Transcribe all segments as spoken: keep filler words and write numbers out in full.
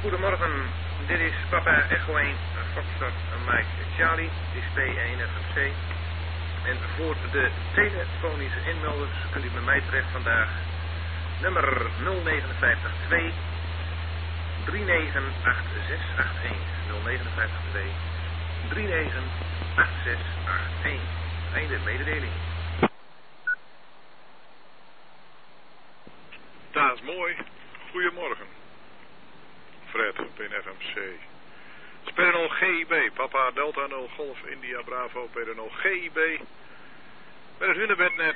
Goedemorgen, dit is Papa Echo één, Foxtrot Mike Charlie, display één F M C. En voor de telefonische inmelders kunt u bij mij terecht vandaag nummer nul negen vijf twee drie negen acht zes acht een. nul negen vijf twee drie negen acht zes acht een. Einde mededeling. Dat is mooi. Goedemorgen. Fred, P N F M C. P R nul G I B, Papa Delta nul Golf India Bravo, P R nul G I B. Met het Hunebednet.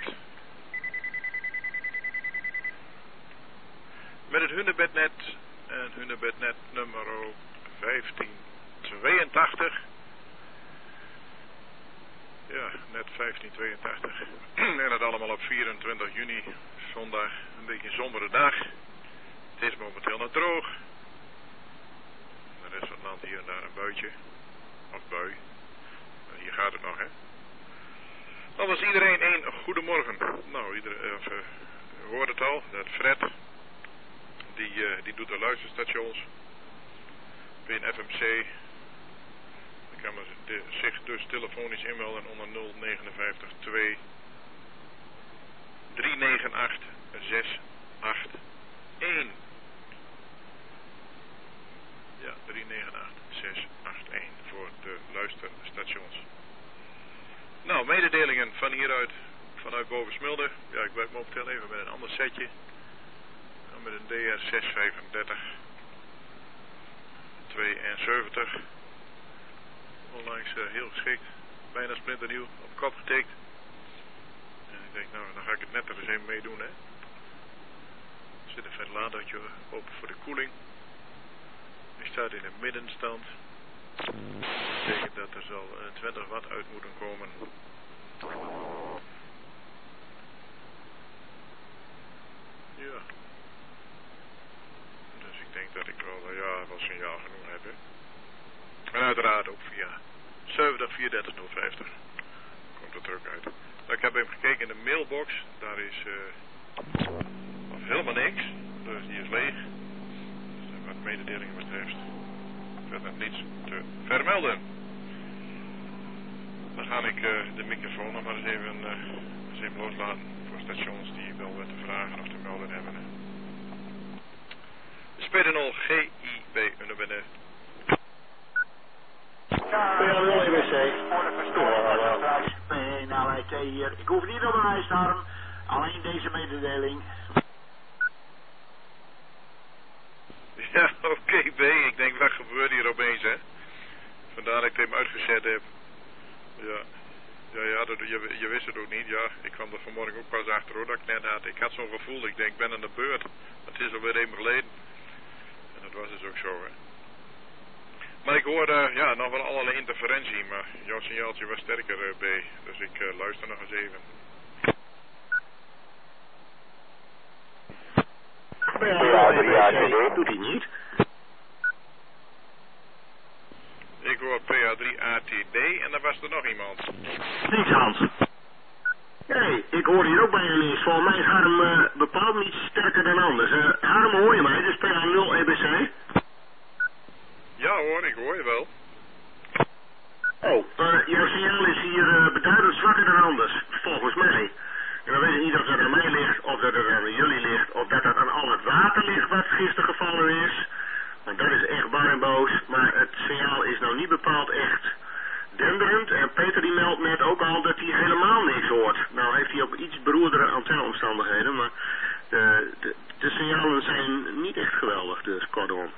Met het Hunebednet en Hunebednet nummer vijftien tweeëntachtig. Ja, net vijftien tweeëntachtig. En dat allemaal op vierentwintig juni, zondag, een beetje een sombere dag. Het is momenteel nog droog. De rest van het land hier en daar een buitje. Of bui. En hier gaat het nog, hè. Dan was iedereen een goedemorgen. Nou, iedereen, of, uh, u hoort het al, dat Fred, die, uh, die doet de luisterstations. Bij een F M C. Dan kan men de, zich dus telefonisch inmelden onder nul negen vijf twee drie negen acht zes acht een. Ja, drie negen acht zes acht een voor de luisterstations. Nou, mededelingen van hieruit, vanuit Bovensmilde. Ja, ik blijf momenteel even met een ander setje. Met een D R zes vijfendertig tweeënzeventig. Onlangs uh, heel geschikt. Bijna splinternieuw, op kop getikt. En ik denk, nou, dan ga ik het net er eens even mee doen, hè. Er zit een ventilatortje open voor de koeling. Die staat in de middenstand. Dat betekent dat er zal uh, twintig watt uit moeten komen. Ja. Dus ik denk dat ik wel, uh, ja, wel signaal genoeg heb, hè. En uiteraard ook via zeventig vierentdertig nul vijftig. Komt er terug uit. Nou, ik heb even gekeken in de mailbox. Daar is uh, of helemaal niks. Dus die is leeg. Dus wat mededelingen betreft verder niets te vermelden. Dan ga ik uh, de microfoon nog maar eens even, uh, eens even loslaten voor stations die wel wat te vragen of te melden hebben. P R nul G I B Hunebednet. P R nul E B C. P N L I T hier. Ik hoef niet op een lijstarm. Alleen deze mededeling. Ja, oké, okay, B. Ik denk, wat gebeurt hier opeens, hè? Vandaar dat ik hem uitgezet heb. Ja, ja, ja dat, je, je wist het ook niet. Ja, ik kwam er vanmorgen ook pas achter, hoor, dat ik net had. Ik had zo'n gevoel, ik denk, ik ben aan de beurt. Het is alweer even geleden. En dat was dus ook zo, hè. Maar ik hoorde, ja, nog wel allerlei interferentie, maar jouw signaaltje was sterker, uh, B. Dus ik uh, luister nog eens even. P A drie A T D doet hij niet. Ik hoor P A drie A T D en dan was er nog iemand. Niks, Hans. Nee, ik hoor hier ook bij je links. Volgens mij is Harm uh, bepaald niet sterker dan anders. Uh, Harm, hoor je mij? Dit is P A nul E B C. Ja hoor, ik hoor je wel. Oh, uh, jouw signaal is hier uh, beduidend zwakker dan anders, volgens mij. En dan weet ik niet of dat aan mij ligt, of dat het aan jullie ligt, of dat dat aan al het water ligt wat gisteren gevallen is. Want dat is echt bar en boos, maar het signaal is nou niet bepaald echt denderend. En Peter die meldt net ook al dat hij helemaal niks hoort. Nou heeft hij ook iets beroerdere antenneomstandigheden, maar de, de, de signalen zijn niet echt geweldig, dus kortom.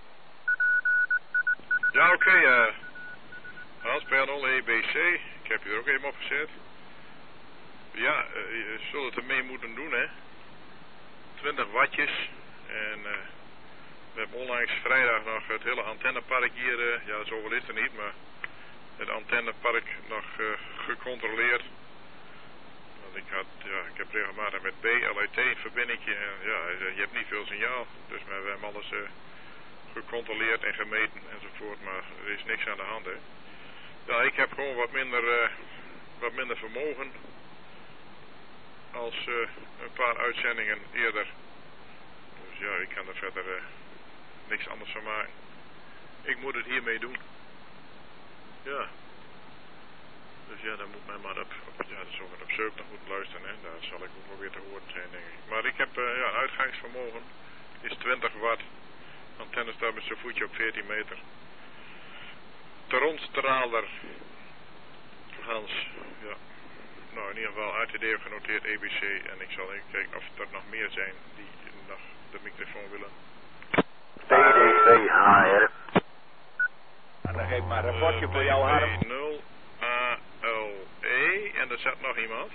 Ja, oké, okay, uh, Hans, P R nul E B C, ik heb je er ook even op gezet. Ja, uh, je zult het ermee moeten doen, hè. twintig wattjes. En uh, we hebben onlangs vrijdag nog het hele antennepark hier, uh, ja, zoveel is er niet, maar het antennepark nog uh, gecontroleerd. Want ik had, ja, ik heb regelmatig met B L I T een verbindingje en ja, je hebt niet veel signaal. Dus maar we hebben alles uh, gecontroleerd en gemeten enzovoort, maar er is niks aan de hand, hè. Ja, ik heb gewoon wat minder, uh, wat minder vermogen als uh, een paar uitzendingen eerder. Dus ja, ik kan er verder uh, niks niks anders van maken. Ik moet het hiermee doen. Ja. Dus ja, dan moet men maar op, op ja, dat zal op zeventig moeten luisteren, hè. Daar zal ik ook wel weer te horen zijn, denk ik. Maar ik heb, uh, ja, uitgangsvermogen is twintig watt. Antenne staat met zijn voetje op veertien meter. Tronstraler. Hans, ja. Nou, in ieder geval A T D heeft genoteerd E B C. En ik zal even kijken of er nog meer zijn die nog de microfoon willen. T D C H R. En dan geef maar een rapportje voor jou, Harm. nul A L E. En er zat nog iemand.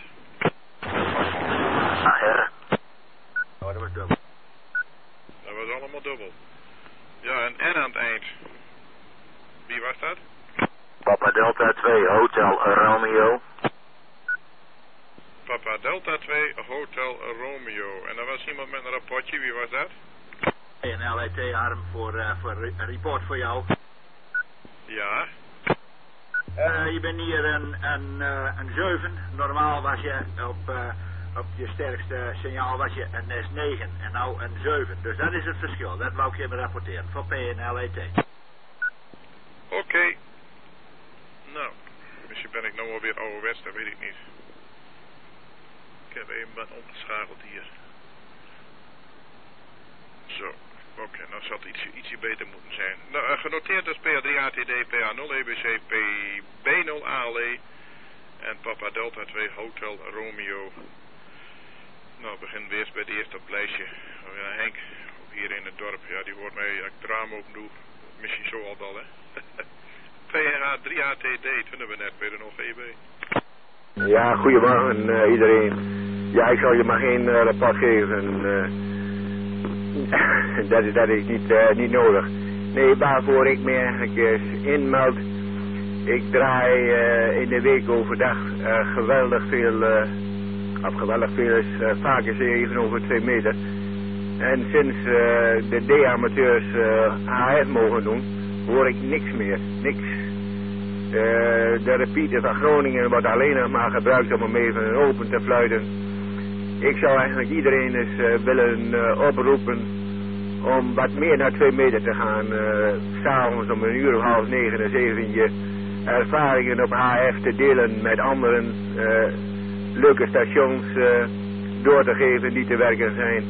H R. Oh, dat was dubbel. Dat was allemaal dubbel. Ja, een N aan het eind. Wie was dat? Papa Delta twee, Hotel Romeo. Papa Delta twee, Hotel Romeo. En er was iemand met een rapportje, wie was dat? Een L E T arm voor, uh, voor een report voor jou. Ja. Uh, je bent hier een, een, uh, een zeven. Normaal was je op, uh, op je sterkste signaal was je een S negen en nou een zeven. Dus dat is het verschil. Dat wou ik je even rapporteren. Voor P N L E T. Oké. Okay. Nou, misschien ben ik nou alweer ouderwets, dat weet ik niet. Ik heb even wat omgeschakeld hier. Zo, oké, okay, nou zal het ietsje, ietsje beter moeten zijn. Nou, uh, genoteerd is P A drie A T D, P A nul E B C, P B nul A L E en Papa Delta twee Hotel Romeo. Nou, begin weer eens bij de eerste op het lijstje. Oh, ja, Henk, ook hier in het dorp, ja, die hoort mij, als ik het raam open doe, misschien zo al wel, hè. P R A drie A T D, toen hebben we net bij de nul G B. Ja, goedemorgen uh, iedereen. Ja, ik zal je maar geen uh, rapport geven. Uh, dat, is, dat is niet, uh, niet nodig. Nee, waarvoor ik me eigenlijk uh, inmeld. Ik draai uh, in de week overdag uh, geweldig veel, uh, of geweldig veel is uh, vaker zeven over twee meter. En sinds uh, de D-amateurs uh, H F mogen doen, hoor ik niks meer. Niks. Uh, de repeater van Groningen wordt alleen nog maar gebruikt om hem even open te fluiten. Ik zou eigenlijk iedereen eens uh, willen uh, oproepen om wat meer naar twee meter te gaan. Uh, S'avonds om een uur of half negen en zeven je ervaringen op H F te delen met anderen. Uh, leuke stations uh, door te geven die te werken zijn.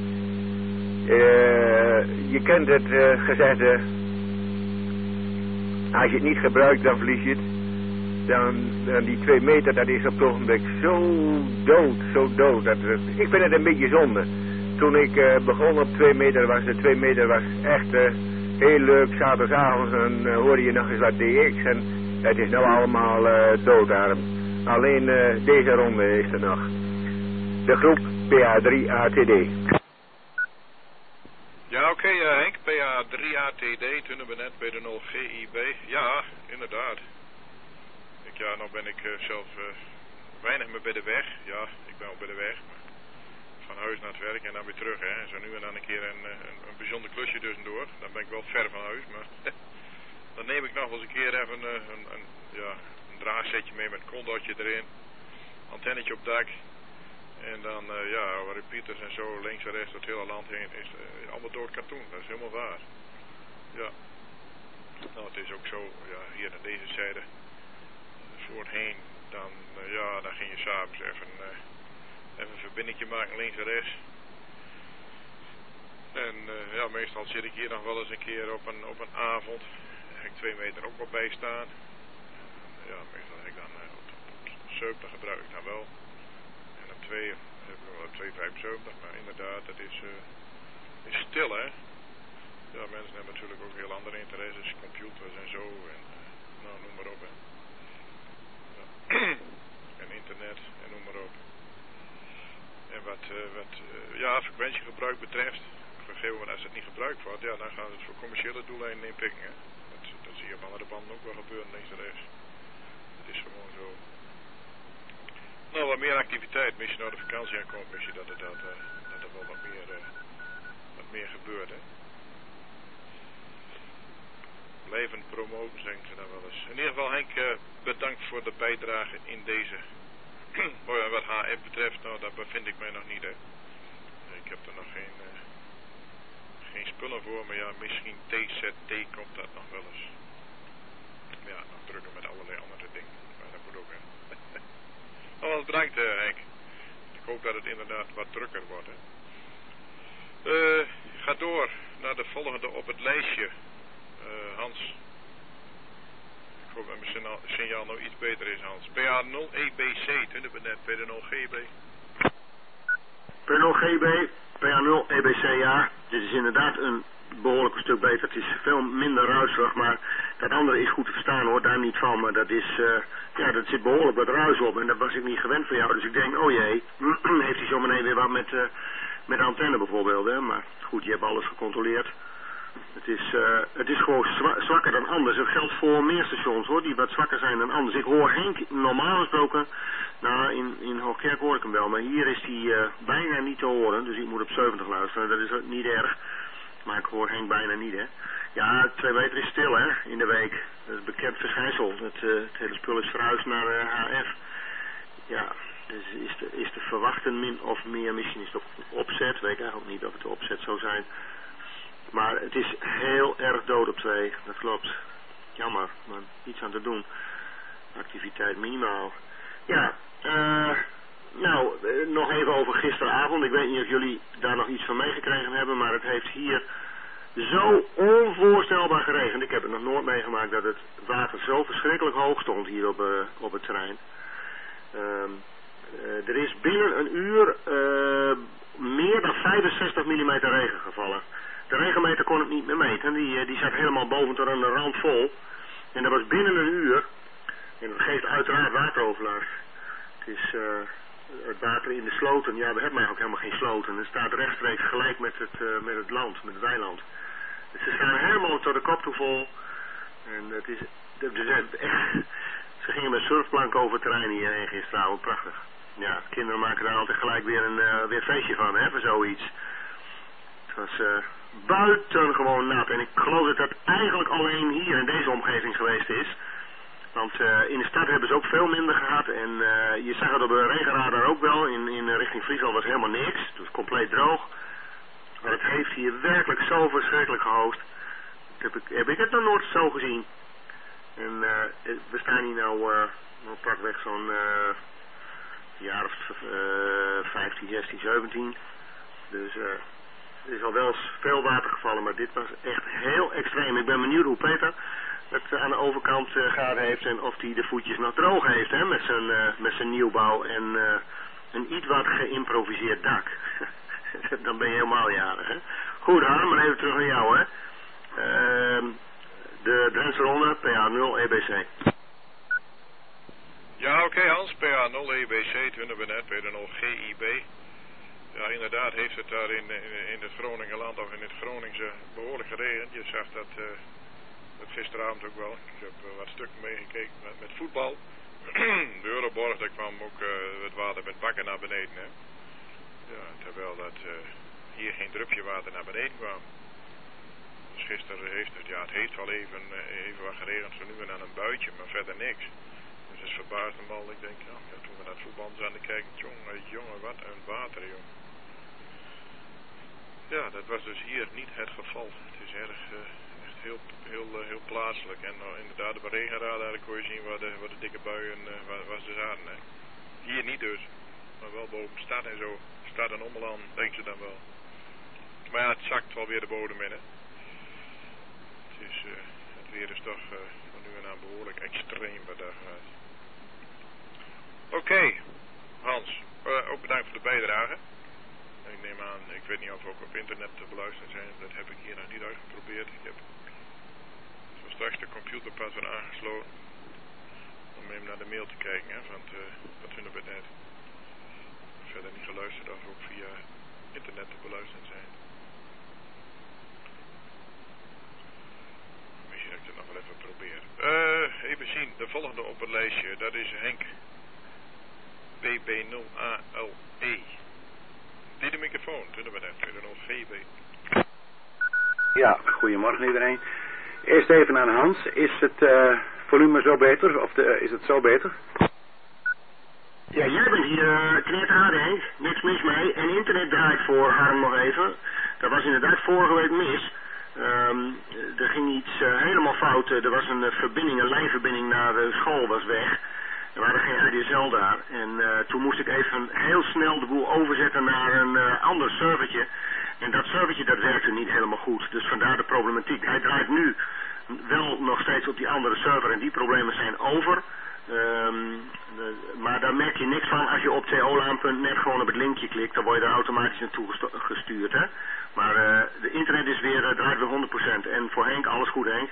Uh, je kent het uh, gezegde. Als je het niet gebruikt, dan verlies je het. Dan, dan die twee meter, dat is op het ogenblik zo dood, zo dood. Dat, ik vind het een beetje zonde. Toen ik uh, begon op twee meter, was de twee meter was echt uh, heel leuk. Zaterdagavond en uh, hoorde je nog eens wat D X. En het is nou allemaal uh, doodarm. Alleen uh, deze ronde is er nog. De groep P A drie A T D. Ja, oké, okay, uh, Henk, P A drie A T D, toen hebben we net bij de nul G I B. Ja, inderdaad. Ik, ja, nou ben ik uh, zelf uh, weinig meer bij de weg. Ja, ik ben al bij de weg, maar van huis naar het werk en dan weer terug, hè. Zo nu en dan een keer een, een, een bijzonder klusje tussendoor. Dan ben ik wel ver van huis, maar dan neem ik nog wel eens een keer even uh, een, een, ja, een draagsetje mee met een kondootje erin. Antennetje op dak. En dan, uh, ja, repeaters en zo, links en rechts door het hele land heen, is uh, allemaal door het katoen. Dat is helemaal waar. Ja. Nou, het is ook zo, ja, hier aan deze zijde, voorheen, dan, uh, ja, dan ging je s'avonds even, uh, even een verbindingje maken links en rechts. En, uh, ja, meestal zit ik hier nog wel eens een keer op een, op een avond. Daar heb ik twee meter ook wel bij staan. Ja, meestal heb ik dan uh, op, op zeventig gebruik ik dan wel. twee, heb ik wel twee vijfenzeventig, maar inderdaad, het is, uh, is stil, hè. Ja, mensen hebben natuurlijk ook heel andere interesses, computers en zo, en uh, nou, noem maar op, hè. Ja. En internet, en noem maar op. En wat, uh, wat uh, ja, frequentiegebruik betreft, op een gegeven moment als het niet gebruikt wordt, ja, dan gaan ze het voor commerciële doeleinden inpikken, hè. Dat, dat zie je op andere banden ook wel gebeuren, links en rechts. Het is gewoon zo. Nou, wat meer activiteit. Misschien nou de vakantie aankomt, misschien dat er, dat, uh, dat er wel wat meer, uh, wat meer gebeurt, hè. Blijven promoten, zeggen ze dan wel eens. In ieder geval, Henk, uh, bedankt voor de bijdrage in deze. Oh ja, wat H F betreft, nou, daar bevind ik mij nog niet, hè. Ik heb er nog geen, uh, geen spullen voor, maar ja, misschien T Z T komt dat nog wel eens. Ja, nog drukken met allerlei andere dingen. Maar dat moet ook, hè. Alvast bedankt, uh, Henk. Ik hoop dat het inderdaad wat drukker wordt, hè. Uh, ga door naar de volgende op het lijstje. Uh, Hans. Ik hoop dat mijn signaal, signaal nou iets beter is, Hans. P A nul E B C, toen hebben we net P nul G B. P nul G B, P A nul E B C, ja. Dit is inderdaad een behoorlijk stuk beter. Het is veel minder ruisig, maar dat andere is goed te verstaan, hoor. Daar niet van, maar dat is, uh, ja, dat zit behoorlijk wat ruis op. En dat was ik niet gewend van jou. Dus ik denk, oh jee, heeft hij zo meteen weer wat met, uh, met de antenne bijvoorbeeld, hè. Maar goed, je hebt alles gecontroleerd. Het is, uh, het is gewoon zwa zwakker dan anders. Dat geldt voor meer stations, hoor, die wat zwakker zijn dan anders. Ik hoor Henk normaal gesproken, nou, in, in Hoogkerk hoor ik hem wel, maar hier is hij uh, bijna niet te horen. Dus ik moet op zeventig luisteren. Dat is niet erg. Maar ik hoor Henk bijna niet, hè. Ja, twee meter is stil, hè, in de week. Dat is een bekend verschijnsel. Het, uh, het hele spul is verhuisd naar uh, H F. Ja, dus is te, is te verwachten min of meer. Misschien is het op opzet. Weet ik eigenlijk niet of het opzet zou zijn. Maar het is heel erg dood op twee. Dat klopt. Jammer, maar niets aan te doen. Activiteit minimaal. Ja, eh... Uh, nou, uh, nog even over gisteravond. Ik weet niet of jullie daar nog iets van meegekregen hebben, maar het heeft hier zo onvoorstelbaar geregend. Ik heb het nog nooit meegemaakt dat het water zo verschrikkelijk hoog stond hier op, uh, op het terrein. Um, uh, er is binnen een uur uh, meer dan vijfenzestig millimeter regen gevallen. De regenmeter kon het niet meer meten. Die, uh, die zat helemaal boven tot aan de rand vol. En dat was binnen een uur. En dat geeft uiteraard wateroverlast. Het is... Uh, het water in de sloten, ja, we hebben eigenlijk helemaal geen sloten. Het staat rechtstreeks gelijk met het, uh, met het land, met het weiland. Dus ze staan helemaal tot de kop toe vol. En het is, het is echt, ze gingen met surfplanken over het terrein hierheen gisteravond, prachtig. Ja, kinderen maken daar altijd gelijk weer een uh, weer feestje van, hè, voor zoiets. Het was uh, buitengewoon nat. En ik geloof dat dat eigenlijk alleen hier in deze omgeving geweest is. Want uh, in de stad hebben ze ook veel minder gehad. En uh, je zag het op de regenradar ook wel. In, in richting Friesland was helemaal niks. Het was compleet droog. Maar het heeft hier werkelijk zo verschrikkelijk gehoogd. Heb ik, heb ik het nog nooit zo gezien. En uh, we staan hier nou, uh, nou pakweg zo'n uh, jaar of uh, vijftien, zestien, zeventien. Dus uh, er is al wel eens veel water gevallen. Maar dit was echt heel extreem. Ik ben benieuwd hoe Peter het aan de overkant uh, gaat heeft en of hij de voetjes nog droog heeft, hè, met zijn, uh, met zijn nieuwbouw en uh, een iets wat geïmproviseerd dak. Dan ben je helemaal jarig, hè. Goed, Harm, maar even terug naar jou, hè. Uh, de Drentse ronde, P A nul E B C. Ja, oké, okay, Hans, P A nul E B C, twintig we net, P nul G I B. Ja, inderdaad heeft het daar in, in, in het Groningenland of in het Groningse behoorlijk geregend. Je zag dat... Uh, Dat gisteravond ook wel. Ik heb uh, wat stukken meegekeken met, met voetbal. De Euroborg, daar kwam ook uh, het water met bakken naar beneden. Hè. Ja, terwijl dat uh, hier geen drupje water naar beneden kwam. Dus gisteren heeft het, ja, het heeft wel even, uh, even wat geregend, zo nu en dan een buitje, maar verder niks. Dus het verbaasde me al. Ik denk, ja, ja, toen we naar het voetbal aan het kijken, jongen, jongen, wat een water, jongen. Ja, dat was dus hier niet het geval. Het is erg... Uh, Heel, heel, uh, heel plaatselijk. En uh, inderdaad, op de regenradar kon je zien waar de, waar de dikke buien uh, waar, waar ze zaten. Hè. Hier niet dus. Maar wel boven stad en zo. Stad en omland, denk je dan wel. Maar ja, het zakt wel weer de bodem in. Hè. Het, is, uh, het weer is toch uh, van nu en aan behoorlijk extreem wat daar gaat. Oké, okay, Hans. Uh, ook bedankt voor de bijdrage. Ik neem aan, ik weet niet of we ook op internet te beluisteren zijn. Dat heb ik hier nog niet uitgeprobeerd. Ik heb straks de computer pas weer aangesloten om even naar de mail te kijken, hè, want uh, wat vinden we net. Verder niet geluisterd of we ook via internet te beluisteren zijn. Misschien dat ik het nog wel even probeer. Uh, even zien, de volgende op het lijstje, dat is Henk B B nul A L E. Die de microfoon, vinden we net, P nul G B. Ja, goedemorgen iedereen. Eerst even aan Hans. Is het uh, volume zo beter? Of de, uh, is het zo beter? Ja, jij bent hier uh, knetterhard, Henk. Niks mis mee. En internet draait voor Harm nog even. Dat was inderdaad vorige week mis. Um, er ging iets uh, helemaal fout. Er was een uh, verbinding, een lijnverbinding naar de school was weg. Er waren geen A D S L daar. En uh, toen moest ik even heel snel de boel overzetten naar een uh, ander servertje. En dat servertje dat werkte niet helemaal goed. Dus vandaar de problematiek. Hij draait nu wel nog steeds op die andere server en die problemen zijn over. Um, de, maar daar merk je niks van als je op tolaan punt net gewoon op het linkje klikt. Dan word je daar automatisch naartoe gestuurd. Hè? Maar uh, de internet is weer, uh, draait weer honderd procent. En voor Henk, alles goed, Henk?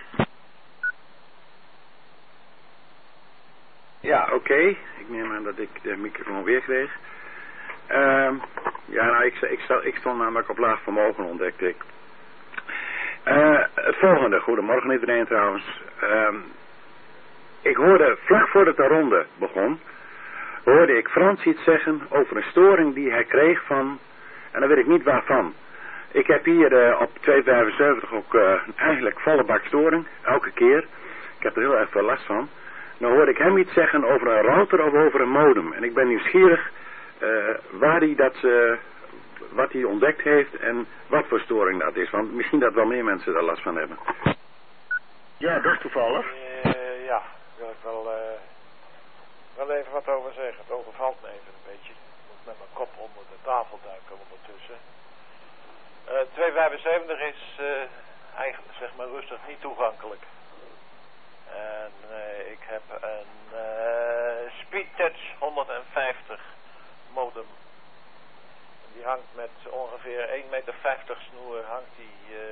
Ja, oké. Okay. Ik neem aan dat ik de microfoon weer kreeg. Uh, ja, nou, ik, ik, ik stond namelijk op laag vermogen, ontdekte ik. Uh, het volgende, goedemorgen iedereen trouwens. Uh, ik hoorde, vlak voordat de ronde begon, hoorde ik Frans iets zeggen over een storing die hij kreeg van, en dan weet ik niet waarvan. Ik heb hier uh, op tweehonderdvijfenzeventig ook uh, eigenlijk volle bak storing, elke keer. Ik heb er heel erg veel last van. Dan hoorde ik hem iets zeggen over een router of over een modem. En ik ben nieuwsgierig uh, waar hij dat, uh, wat hij ontdekt heeft en wat voor storing dat is. Want misschien dat wel meer mensen daar last van hebben. Ja, dat is toevallig. Uh, ja, daar wil ik wel, uh, wel even wat over zeggen. Het overvalt me even een beetje. Ik moet met mijn kop onder de tafel duiken ondertussen. Uh, tweehonderdvijfenzeventig is uh, eigenlijk zeg maar rustig niet toegankelijk. En uh, ik heb een uh, Speedtouch honderdvijftig modem. En die hangt met ongeveer één meter vijftig snoer hangt die uh,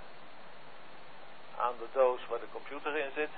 aan de doos waar de computer in zit.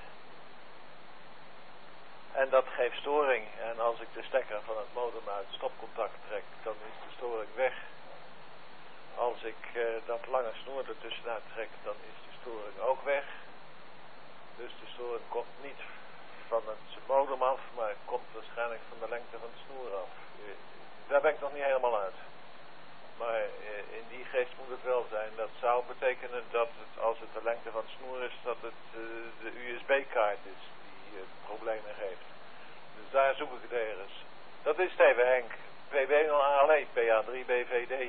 En dat geeft storing. En als ik de stekker van het modem uit het stopcontact trek, dan is de storing weg. Als ik uh, dat lange snoer ertussenuit trek, dan is de storing ook weg. Dus de storing komt niet van het modem af, maar komt waarschijnlijk van de lengte van de snoer af. Uh, daar ben ik nog niet helemaal uit. Maar uh, in die geest moet het wel zijn. Dat zou betekenen dat het, als het de lengte van de snoer is, dat het uh, de U S B-kaart is die uh, problemen geeft. Dus daar zoek ik het ergens. Dat is het even, Henk. P B nul A L E, P A drie B V D.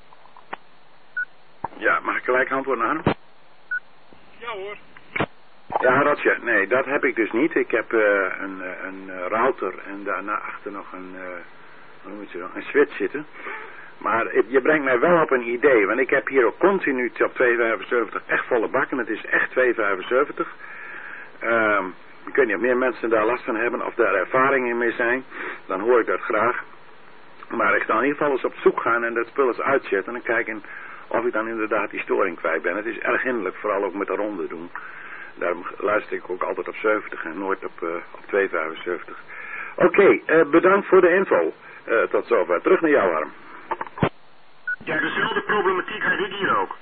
Ja, mag ik gelijk antwoorden aan hem? Ja hoor. Ja, Rotje, nee, dat heb ik dus niet. Ik heb uh, een, een router en daarna achter nog een, uh, hoe noem je het, een switch zitten. Maar het, je brengt mij wel op een idee, want ik heb hier ook continu op tweehonderdvijfenzeventig echt volle bakken. Het is echt tweehonderdvijfenzeventig. Uh, ik weet niet of meer mensen daar last van hebben of daar ervaringen mee zijn. Dan hoor ik dat graag. Maar ik ga in ieder geval eens op zoek gaan en dat spul eens uitzetten en kijken of ik dan inderdaad die storing kwijt ben. Het is erg hinderlijk, vooral ook met de ronde doen. Daarom luister ik ook altijd op zeventig en nooit op, uh, op tweehonderdvijfenzeventig. Oké, okay, uh, bedankt voor de info. Uh, tot zover. Terug naar jou, Harm. Ja, dezelfde problematiek had ik hier ook.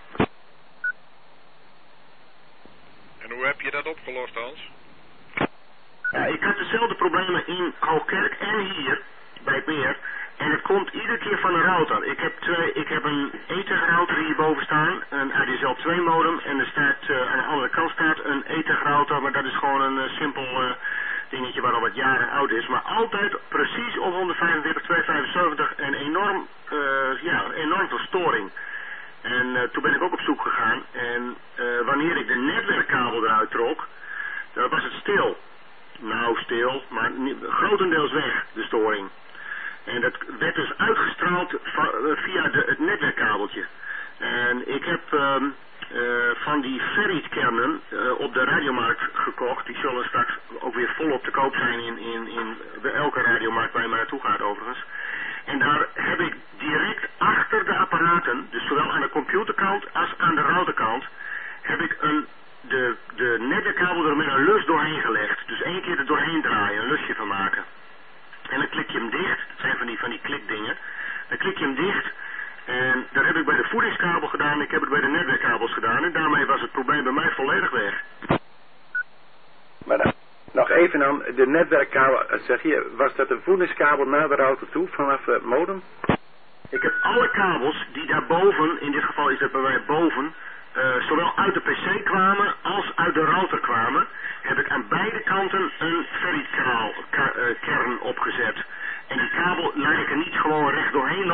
En hoe heb je dat opgelost, Hans? Ja, ik had dezelfde problemen in Hoogkerk en hier, bij het meer. En het komt iedere keer van een router. Ik heb, twee, ik heb een E T H router hierboven staan, een A D S L twee modem. En er staat, uh, aan de andere kant staat een E T H router, maar dat is gewoon een uh, simpel uh, dingetje waar al wat jaren oud is. Maar altijd precies op honderdvijfenveertig tweehonderdvijfenzeventig en enorm, uh, ja, enorm veel storing. En uh, toen ben ik ook op zoek gegaan. En uh, wanneer ik de netwerkkabel eruit trok, dan was het stil. Nou, stil, maar niet, grotendeels weg, de storing. En dat werd dus uitgestraald via de, het netwerkkabeltje. En ik heb um, uh, van die ferrietkernen uh, op de radiomarkt gekocht. Die zullen straks ook weer volop te koop zijn in, in, in de, elke radiomarkt waar je maar naartoe gaat overigens. En daar heb ik direct achter de apparaten, dus zowel aan de computerkant als aan de routerkant, heb ik een, de, de netwerkkabel er met een lus doorheen gelegd. Dus één keer er doorheen draaien, een lusje van maken. En dan klik je hem dicht, het zijn van die, van die klikdingen, dan klik je hem dicht en dat heb ik bij de voedingskabel gedaan, ik heb het bij de netwerkkabels gedaan en daarmee was het probleem bij mij volledig weg. Maar dan, nog even dan, de netwerkkabel, zeg je, was dat een voedingskabel naar de router toe vanaf het modem? Ik heb alle kabels die daarboven, in dit geval is dat bij mij boven, uh, zowel uit de pc kwamen als uit de router kwamen, heb ik aan beide kanten een ferrietkern opgezet. En die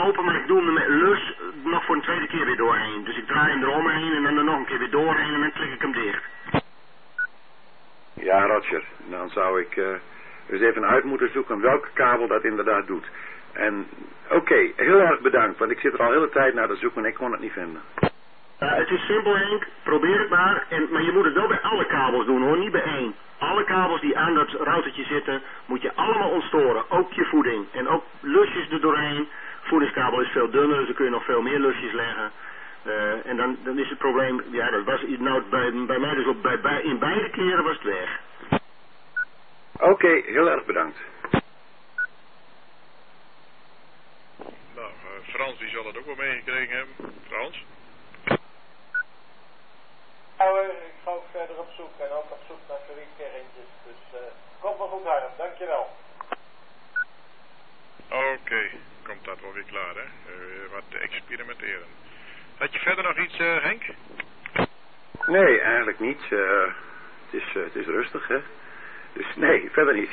open, maar ik doe hem met lus nog voor een tweede keer weer doorheen. Dus ik draai hem eromheen en dan er nog een keer weer doorheen en dan klik ik hem dicht. Ja, Roger. Dan zou ik uh, dus even uit moeten zoeken welke kabel dat inderdaad doet. En oké, okay, heel erg bedankt, want ik zit er al de hele tijd naar te zoeken en ik kon het niet vinden. Uh, het is simpel, Henk. Probeer het maar. En, maar je moet het wel bij alle kabels doen, hoor. Niet bij één. Alle kabels die aan dat routertje zitten, moet je allemaal ontstoren. Ook je voeding. En ook lusjes er doorheen. Voedingskabel is veel dunner, dus dan kun je nog veel meer lusjes leggen. Uh, en dan, dan is het probleem, ja, dat was nou bij, bij mij dus op, bij, bij, in beide keren was het weg. Oké, okay, heel erg bedankt. Nou, uh, Frans die zal het ook wel meegekregen hebben. Frans? Nou, ik ga ook verder op zoek en ook op zoek naar verrichtkerrentjes. Dus uh, komt wel goed, Harm. Dankjewel. Oké, okay. Komt dat wel weer klaar, hè? Uh, wat te experimenteren. Had je verder nog iets, uh, Henk? Nee, eigenlijk niet. Uh, het, is, uh, het is rustig, hè? Dus nee, verder niet.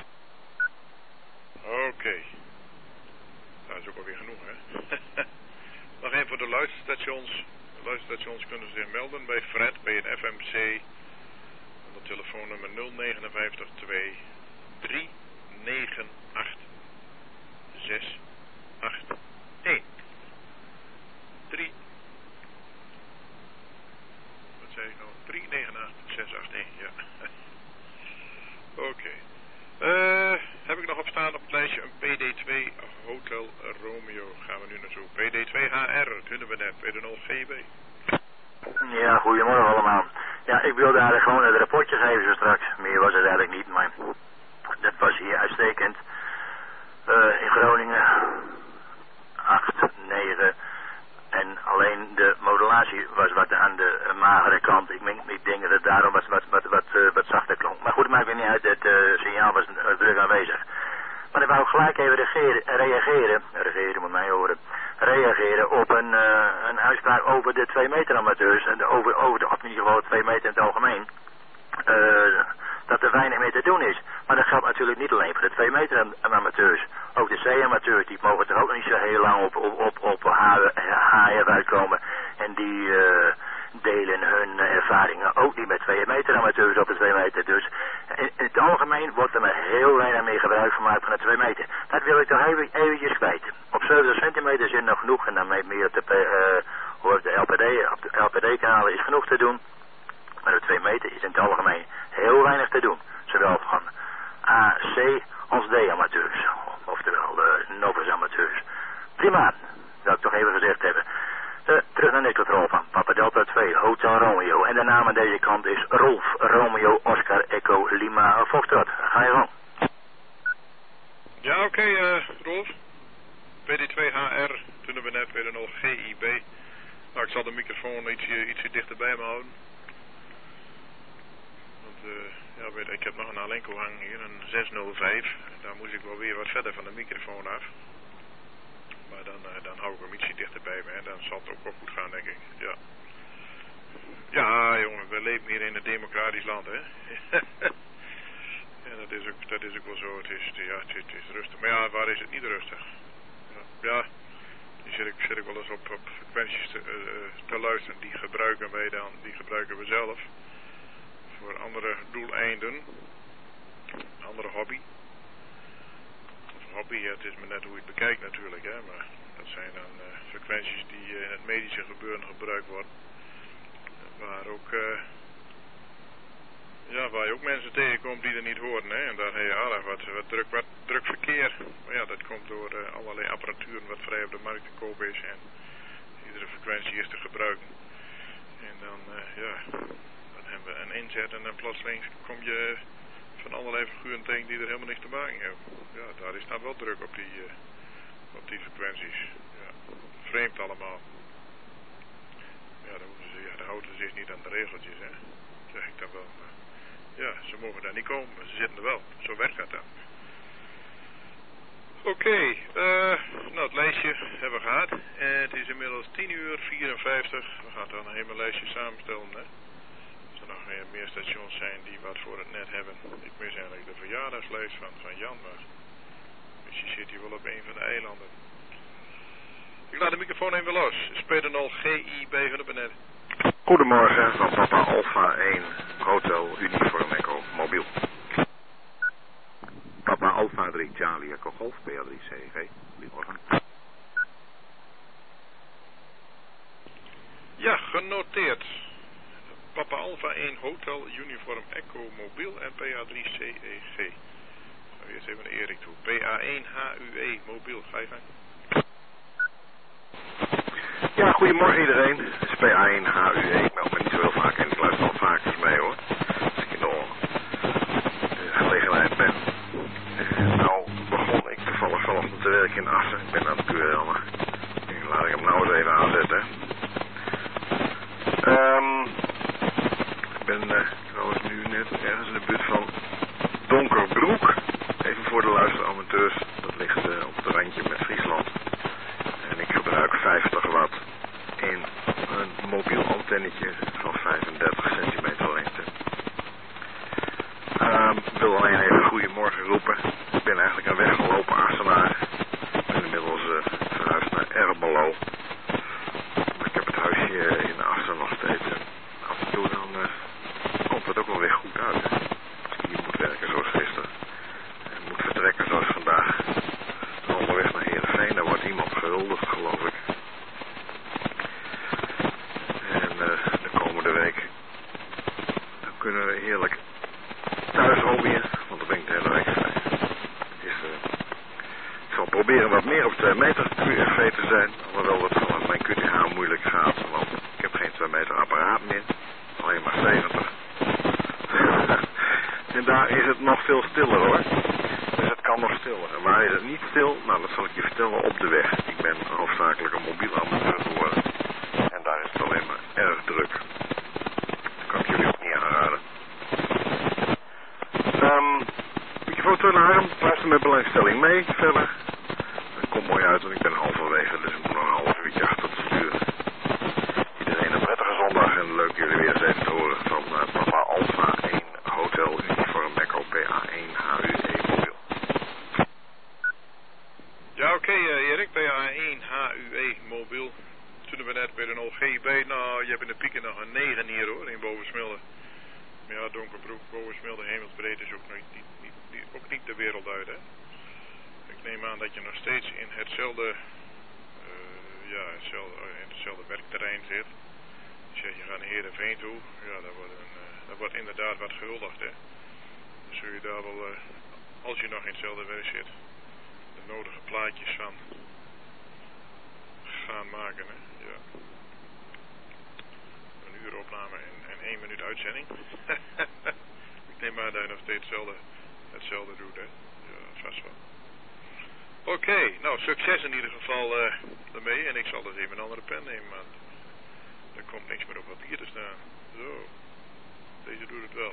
Oké. Okay. Dat is ook alweer genoeg, hè? Nog even voor de luisterstations. De luisterstations kunnen zich melden bij Fred, bij een F M C. Onder telefoonnummer nul vijf negen twee drie negen acht zes acht één. drie. Wat zei ik nou? drie negen acht zes acht één, ja. Oké. Okay. Uh, heb ik nog op staan op het lijstje een P D twee Hotel Romeo. Gaan we nu naartoe. P D twee H R, kunnen we net, P D nul G B. Ja, goedemorgen allemaal. Ja, ik wilde eigenlijk gewoon het rapportje geven zo straks. Meer was het eigenlijk niet, maar dat was hier uitstekend. Uh, in Groningen acht, negen en alleen de modulatie was wat aan de uh, magere kant. Ik, denk, ik denk dat het daarom was wat, wat, wat, uh, wat zachter klonk. Maar goed, het maakt weer niet uit, het uh, signaal was uh, druk aanwezig. Maar ik wou ook gelijk even reageren, reageren, reageren moet mij horen, reageren op een, uh, een uitspraak over de twee meter amateurs, en de, over, over de, of in ieder geval twee meter in het algemeen. Uh, dat er weinig meer te doen is. Maar dat geldt natuurlijk niet alleen voor de twee meter amateurs. Ook de C-amateurs, die mogen er ook niet zo heel lang op, op, op, op H F uitkomen. En die uh, delen hun ervaringen ook niet met twee meter amateurs op de twee meter. Dus in, in het algemeen wordt er maar heel weinig meer gebruik gemaakt van de twee meter. Dat wil ik toch even, eventjes kwijt. Op zeventig centimeter zit nog genoeg en dan meer op de, uh, op de L P D, op de L P D-kanalen is genoeg te doen. Maar de twee meter is in het algemeen heel weinig te doen. Zowel van A, C als D-amateurs. Oftewel uh, Novus amateurs. Prima, dat ik toch even gezegd hebben. Uh, terug naar de controle van Papa Delta twee, Hotel Romeo. En de naam aan deze kant is Rolf Romeo Oscar Echo Lima Foxtrot. Ga je gang. Ja, oké, okay, uh, Rolf. P D twee H R, toen we net weer nog G I B. Nou, ik zal de microfoon ietsje, ietsje dichterbij me houden. Want, uh, ja, weet, ik heb nog een Alenco hangen hier, een zes nul vijf. Daar moest ik wel weer wat verder van de microfoon af. Maar dan, uh, dan hou ik hem ietsje dichterbij me en dan zal het ook wel goed gaan, denk ik. Ja. Ja, jongen, we leven hier in een democratisch land, hè. Ja, dat is ook, dat is ook wel zo. Het is, ja, het is, het is rustig. Maar ja, waar is het niet rustig? Ja, ja die zit ik, zit ik wel eens op, op frequenties te, uh, te luisteren. Die gebruiken wij dan, die gebruiken we zelf. Voor andere doeleinden. Andere hobby. Of hobby, ja, het is maar net hoe je het bekijkt natuurlijk, hè. Maar dat zijn dan uh, frequenties die uh, in het medische gebeuren gebruikt worden. Waar ook... Uh, Ja, waar je ook mensen tegenkomt die er niet horen, hè. En daar heb je aardig wat, wat, druk, wat druk verkeer. Maar ja, dat komt door uh, allerlei apparatuur wat vrij op de markt te koop is. En iedere frequentie is te gebruiken. En dan, uh, ja, dan hebben we een inzet en dan plotseling kom je van allerlei figuren tegen die er helemaal niks te maken hebben. Ja, daar is dan wel druk op die, uh, op die frequenties. Ja, vreemd allemaal. Ja, dan, ze, ja, dan houden ze zich niet aan de regeltjes, hè. Zeg ik dan wel, maar... Ja, ze mogen daar niet komen, maar ze zitten er wel. Zo werkt dat dan. Oké, okay, uh, nou het lijstje hebben we gehad. En het is inmiddels tien uur vierenvijftig. We gaan dan een hele lijstje samenstellen, hè. Als er nog meer stations zijn die wat voor het net hebben. Ik mis eigenlijk de verjaardagslijst van, van Jan, maar misschien zit hij wel op een van de eilanden. Ik laat de microfoon even los. S P nul G I B van de Benet. Goedemorgen, van Papa Alpha één, Hotel Uniform Echo, mobiel. Papa Alpha drie, Charlie Echo Golf, P A drie C E G. Goedemorgen. Ja, genoteerd. Papa Alpha één, Hotel Uniform Echo, mobiel en P A drie C E G. Ga eerst even naar Erik toe. P A één H U E, mobiel, ga je gang. Ja, goedemorgen iedereen. Het is P A één H U E. Ik meld me niet zo heel vaak en ik luister al vaak eens mee hoor. Als ik in de gelegenheid ben. En nou begon ik toevallig vanochtend te werken in Assen. Ik ben aan de Q L. Laat ik hem nou eens even aanzetten. Um, ik ben uh, trouwens nu net ergens in de buurt van Donkerbroek. Even voor de luisteramateurs. Dat ligt uh, op het randje met Friesland. En ik gebruik vijftig watt in een mobiel antennetje van vijfendertig centimeter lengte. Um, ik wil alleen even goedemorgen roepen. Ik ben eigenlijk een weggelopen Assenaar. Ik ben inmiddels uh, verhuisd naar Ermelo. Maar ik heb het huisje in Assen nog steeds. En af en toe dan uh, komt het ook wel weer goed uit. Hè? Als ik hier moet werken zoals gisteren. En moet vertrekken zoals vandaag. Dan onderweg naar Heerenveen. Daar wordt iemand gehuldigd geloof ik. En uh, de komende week dan kunnen we heerlijk thuis hobbyen, want dan ben ik de hele week vrij. Dus, uh, ik zal proberen wat meer op twee meter Q R V te zijn, alhoewel dat vanaf mijn Q T H moeilijk gaat, want ik heb geen twee meter apparaat meer, alleen maar zeventig. En daar is het nog veel stiller hoor. Dus het kan nog stiller. En waar is het niet stil? Nou, dat zal ik je vertellen op de weg. Ik ben hoofdzakelijk een mobiel amateur geworden. En daar is het alleen maar erg druk. Dat kan ik jullie ook niet aanraden. Um, microfoon terug naar hem. Luister met belangstelling mee. Verder. Dat komt mooi uit, want ik ben halverwege. Dus ik moet nog een half uurtje achter te sturen. Iedereen een prettige zondag. En leuk jullie weer eens even te horen van uh, Papa Alpha één Hotel Uniform Echo P A één H U E mobiel. Ja, oké okay, uh, Erik, P A één H U E mobiel. Toen we net bij de nul G I B. Nou, je hebt in de pieken nog een negen hier hoor, in Bovensmilde. Maar ja, Donkerbroek, Bovensmilde, Hemelsbreed is ook niet, niet, niet, niet, ook niet de wereld uit, hè. Ik neem aan dat je nog steeds in hetzelfde, uh, ja, hetzelfde, in hetzelfde werkterrein zit. Zeg je gaat naar Heerenveen toe, ja, daar wordt, een, uh, daar wordt inderdaad wat gehuldigd, hè. Dan zul je daar wel, uh, als je nog in hetzelfde werk zit, de nodige plaatjes van gaan maken, hè. Ja. Een uur opname en, en één minuut uitzending. Ik neem aan dat je nog steeds hetzelfde, hetzelfde doet, hè. Ja, vast wel. Oké, okay, nou, succes in ieder geval uh, daarmee. En ik zal dus even een andere pen nemen, want er komt niks meer op papier te staan. Zo, deze doet het wel.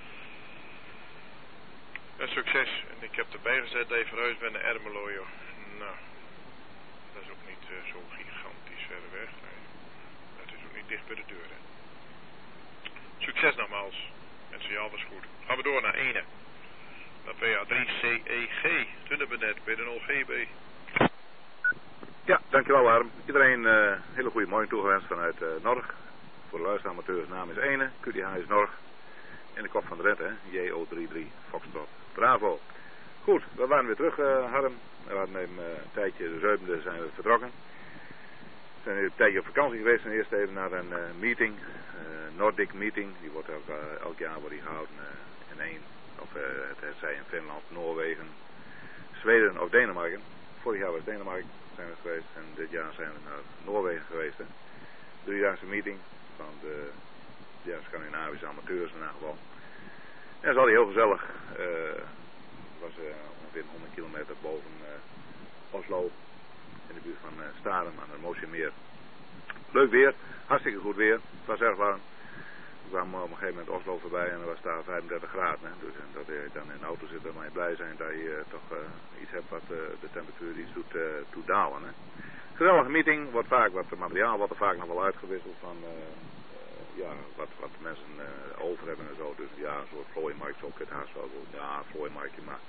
En succes. En ik heb erbij gezet dat je verhuisd bent naar Ermelo, joh. Nou, dat is ook niet uh, zo gigantisch verder weg. Nee. Dat is ook niet dicht bij de deur, hè. Succes nogmaals. En zie je alles goed. Gaan we door naar ene. Naar P A drie C E G. Tunnebenet bij de nul G B. Ja, dankjewel Harm. Iedereen uh, hele goede morgen toegewenst vanuit uh, Norg. Voor de luisteramateurs naam is ene. Q T H is Norg. In de kop van de red, hè. J O drie drie Foxtrot. Bravo. Goed, we waren weer terug, uh, Harm. We waren even uh, een tijdje, de zevende zijn we vertrokken. We zijn een tijdje op vakantie geweest en eerst even naar een uh, meeting. Uh, Nordic meeting. Die wordt elk, uh, elk jaar wordt die gehouden uh, in één. Of uh, het zij in Finland, Noorwegen, Zweden of Denemarken. Vorig jaar was Denemarken zijn we geweest en dit jaar zijn we naar Noorwegen geweest. Hè. Driedaagse meeting van de ja, Scandinavische amateurs in ieder geval. Ja, dat is altijd heel gezellig. Uh, het was uh, ongeveer honderd kilometer boven uh, Oslo, in de buurt van uh, Starum aan het Moosjemeer. Leuk weer, hartstikke goed weer. Het was erg warm. We kwamen op een gegeven moment Oslo voorbij en er was daar vijfendertig graden. Hè. Dus dat je dan in de auto zit, dan mag je blij zijn dat je uh, toch uh, iets hebt wat uh, de temperatuur iets doet, uh, doet dalen. Hè. Geweldige meeting, wordt vaak wat materiaal wordt er vaak nog wel uitgewisseld van uh, uh, ja, wat, wat de mensen uh, over hebben en zo. Dus ja, een soort vlooimarkt, zo kun je het haast wel doen. Ja, vlooimarktje, maar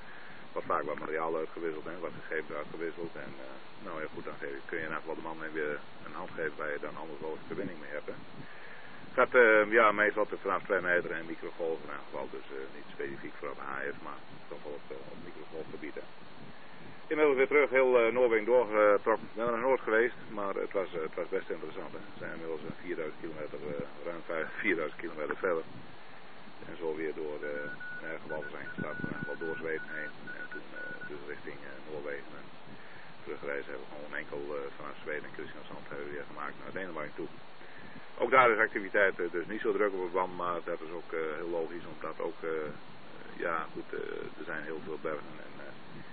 wat vaak wat materiaal uitgewisseld en wat gegevens uitgewisseld. En uh, nou ja goed, dan kun je inderdaad wel de man weer een hand geven waar je dan anders wel eens verbinding mee hebt. Hè. Het gaat uh, ja, meestal vanaf twee meter en microgolven in geval, dus uh, niet specifiek voor het H F, maar toch wel op, op microgolfgebied. Hè. Inmiddels weer terug, heel uh, Noorwegen doorgetrokken. Ik ben er nog nooit geweest, maar het was, uh, het was best interessant. Hè. We zijn inmiddels uh, vierduizend kilometer, uh, ruim vierduizend kilometer verder. En zo weer door uh, uh, gewal zijn gestart, uh, wel door Zweden heen. En toen uh, dus richting uh, Noorwegen. En terugreizen hebben we gewoon enkel uh, vanaf Zweden en Kristiansand hebben we weer gemaakt naar Denemarken toe. Ook daar is activiteit uh, dus niet zo druk op het band, maar dat is ook uh, heel logisch, omdat ook, uh, ja goed, uh, er zijn heel veel bergen en uh,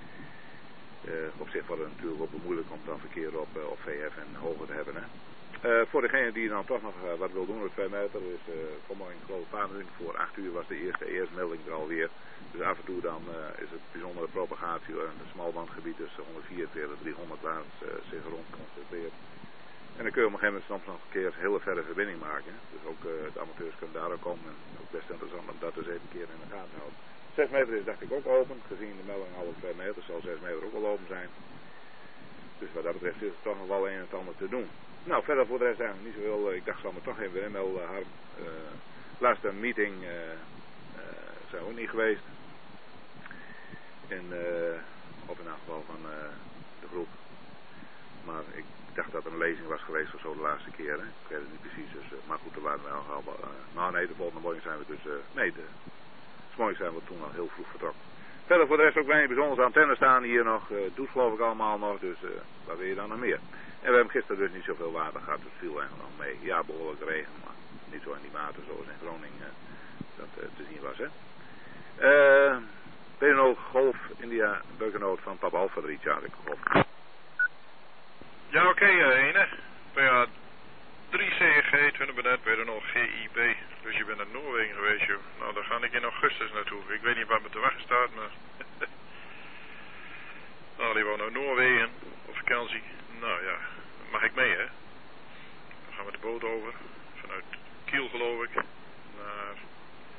uh, op zich wordt het natuurlijk ook bemoeilijk om dan verkeer op, uh, op V F en hoger te hebben. Hè. Uh, voor degene die dan toch nog uh, wat wil doen op twee meter, is uh, vanmorgen geloof ik een paar minuten voor acht uur was de eerste eerstmelding er alweer. Dus af en toe dan uh, is het bijzondere propagatie in het smalbandgebied tussen honderdvierenveertig en driehonderd waar het uh, zich rond concentreert. En dan kun je op een gegeven moment soms nog een keer hele verre verbinding maken. Dus ook uh, de amateurs kunnen daar ook komen. En ook best interessant om dat dus even een keer in de gaten houden. zes meter is dacht ik ook open. Gezien de melding alle twee meter zal zes meter ook wel open zijn. Dus wat dat betreft is er toch nog wel een en het ander te doen. Nou, verder voor de rest eigenlijk niet zoveel. Ik dacht, zal me toch even inmelden. Uh, Harm. Uh, laatste meeting uh, uh, zijn we ook niet geweest. In, uh, of in elk geval van uh, de groep. Maar ik dacht dat er een lezing was geweest of zo de laatste keer. Hè. Ik weet het niet precies. Dus, uh, maar goed, er waren we al. Uh, nou nee, de volgende morgen zijn we dus. Uh, nee, de, s morgens zijn we toen al heel vroeg vertrokken. Verder voor de rest ook weinig bijzonders. Antennes staan hier nog. Uh, doet geloof ik allemaal nog. Dus uh, waar wil je dan nog meer? En we hebben gisteren dus niet zoveel water gehad. Het viel eigenlijk nog mee. Ja, behoorlijk regen. Maar niet zo in die mate zoals in Groningen uh, dat uh, te zien was. Hè. Uh, P N O Golf India Beukenoot van Papa Alpha drie Charlie Golf. Ja, oké, okay, uh, ene. P A drie C G, twintig benet, P N O G I B. Dus je bent naar Noorwegen geweest, joh. Nou, daar ga ik in augustus naartoe. Ik weet niet waar me te wachten staat, maar... nou, die wou naar Noorwegen op vakantie. Nou ja, mag ik mee, hè? Dan gaan we de boot over. Vanuit Kiel, geloof ik. Naar... Uh,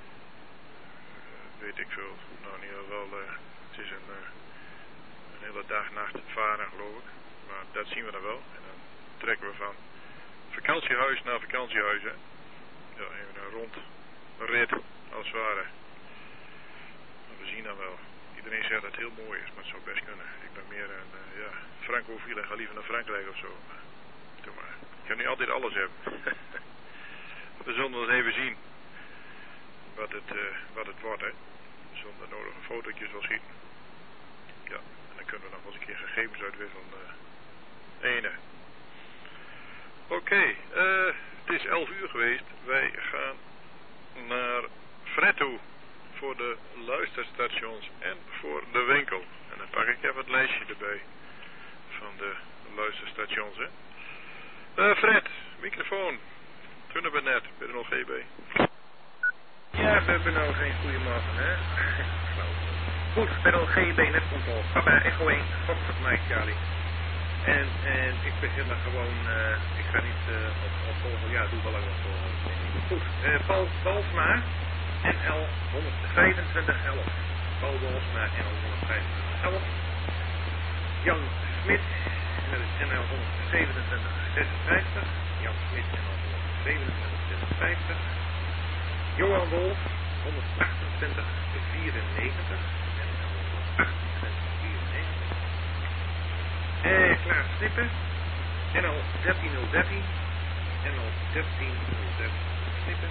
weet ik veel. Nou, in ieder geval, uh, het is een, uh, een hele dag, nacht varen, geloof ik. Maar dat zien we dan wel. En dan trekken we van vakantiehuis naar vakantiehuis, hè. Ja, even een rond een rit, als het ware. Maar we zien dan wel. Iedereen zegt dat het heel mooi is, maar het zou best kunnen. Ik ben meer een, uh, ja, Francofiel en ga liever naar Frankrijk of zo. Maar, doe maar. Ik kan niet altijd alles hebben. We zullen het even zien. Wat het, uh, wat het wordt, hè. We zullen er nodig een fotootjes wel zien. Ja, en dan kunnen we nog wel eens een keer gegevens uitwisselen. Uh, ene. Oké, okay, uh, het is elf uur geweest. Wij gaan naar Fred toe. Voor de luisterstations en voor de winkel. En dan pak ik even het lijstje erbij. Van de luisterstations, hè. Uh, Fred, microfoon. Tunnebenet, ben je nog G B? Ja, we hebben nou geen goeiemorgen, hè. Goed, bij de G B netcontrole. Papa Echo één, Foxtrot Mike Charlie. En, en ik begin er gewoon, uh, ik ga niet uh, op, op volgen, ja, doe wel lang op volgen. Goed, uh, Paul Balsma, N L honderdvijfentwintig elf. Paul Balsma, N L honderdvijfentwintig elf. Jan Smit, N L honderdzevenentwintig zesenvijftig. Jan Smit, N L honderdzevenentwintig zesenvijftig. Johan Wolf, honderdachtentwintig vierennegentig. N L honderdachtentwintig vierennegentig. Eh, Klaas Snippen, N L dertien nul dertien, N L dertien nul dertien Snippen.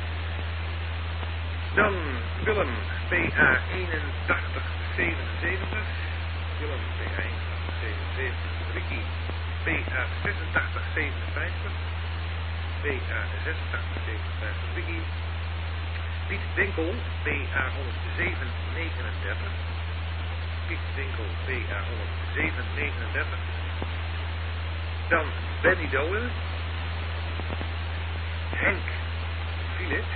Dan Willem, P A eenentachtig zevenenzeventig, Willem P A eenentachtig zevenenzeventig, Ricky, P A zesentachtig zevenenvijftig, P A zesentachtig zevenenvijftig, Ricky, Piet Winkel, P A honderdzeven negenendertig, Piet Winkel, P A honderdzeven negenendertig. Dan Benny Dolen. Henk Philips.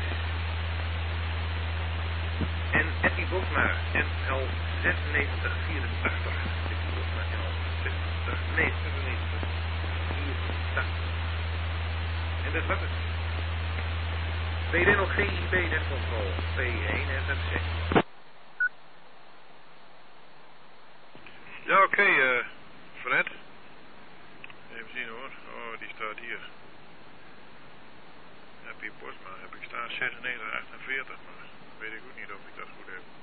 En Etty Bosma, N L zesennegentig vierentachtig. Etty Bosma, N L zesennegentig, nee, zesennegentig vierentachtig. En dat was het. B D nog G I B netcontrole, P één en Z C. okay, uh, Fred. Even zien hoor. Oh, die staat hier. Happy Bosma heb ik staan zesennegentig achtenveertig, maar weet ik ook niet of ik dat goed heb.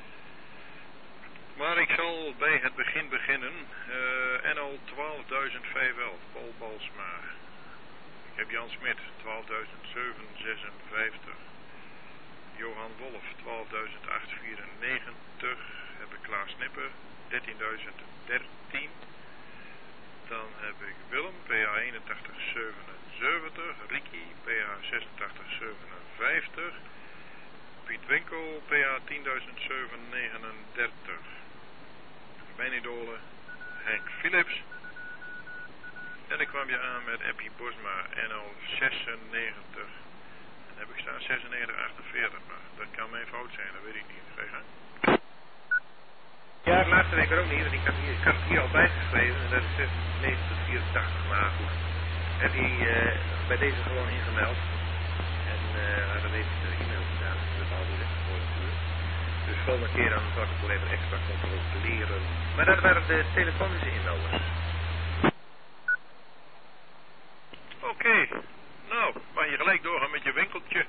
Maar ik zal bij het begin beginnen. Uh, N L twaalfduizend vijfhonderdellf, Paul Balsma. Ik heb Jan Smit, twaalfduizend zevenhonderdzesenvijftig. Johan Wolf, twaalfduizend achthonderdvierennegentig. Heb ik Klaas Snipper, dertienduizend dertien. Dan heb ik Willem, P A eenentachtig zevenenzeventig. Ricky, P A zesentachtig zevenenvijftig. Piet Winkel, P A tienduizend zevenhonderdnegenendertig. Mijn idolen, Henk Philips. En ik kwam je aan met Appie Bosma, N L zesennegentig. En heb ik staan zesennegentig achtenveertig, maar dat kan mijn fout zijn, dat weet ik niet. Ga je gang. Ja, de laatste week ook niet, want ik had, hier, ik had het hier al bijgeschreven en dat is zesennegentig vierentachtig, maar goed. Heb die uh, bij deze gewoon ingemeld. En uh, dat heeft de e-mail gedaan, dus dat is al weer weggegooid natuurlijk. Dus volgende keer dan zal ik het wel even extra controleren. Maar dat waren de telefonische inmelders. Oké, okay. Nou, mag je gelijk doorgaan met je winkeltje.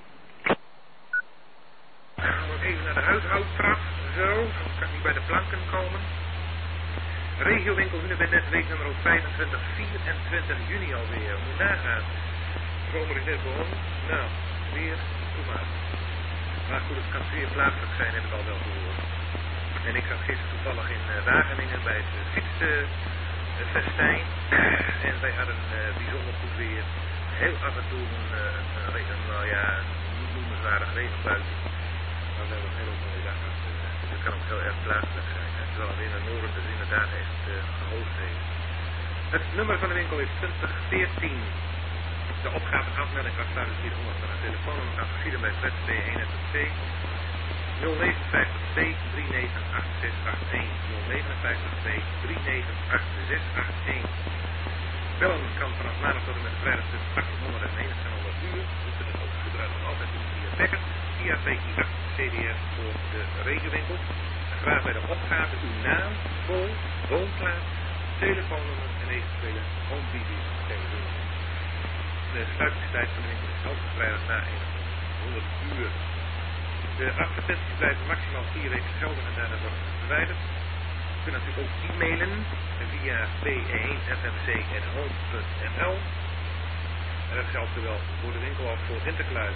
Nog even naar de huishoudtrap, zo, dan kan ik bij de planken komen. Regiowinkel Hunebednet, week nummer vijfentwintig, vierentwintig juni alweer, moet nagaan. De zomer is net begonnen, nou, weer, doe maar. Maar goed, het kan zeer plaatselijk zijn, heb ik al wel gehoord. En ik zat gisteren toevallig in uh, Wageningen bij het uh, fietsfestijn. Uh, en wij hadden uh, bijzonder goed weer. Heel af en toe een, uh, een, een nou ja, niet noemenswaardig regenbuitje. Maar wel een hele mooie dag. Dus, uh, het kan ook heel erg plaatselijk zijn. Hè. Terwijl weer in het noorden dus inderdaad echt uh, gehoogd heeft. Het nummer van de winkel is twintig veertien. De opgave afmelding kan staan dus hieronder van het telefoonnummer kan geschieden bij Fred B één F C nul negenenvijftig twee drie negen acht zes acht een nul negenenvijftig twee drie negen acht zes acht een. Bellen kan vanaf maandag tot en met vrijdag tussen achthonderd en eenentwintighonderd uur. We kunnen ook gebruiken nog altijd doen via Becker, via V I acht C D S voor de regenwinkel. Graag bij de opgave uw naam, woon, woonplaats, telefoonnummer en eventuele home video telefoon. De sluitingstijd van de winkel is elke vrijdag na honderd uur. De advertenties blijven maximaal vier weken geldig en daarna worden ze verwijderd. Je kunt natuurlijk ook e-mailen via b één f m c at home punt n l. En dat geldt zowel voor de winkel als voor Sinterklaas.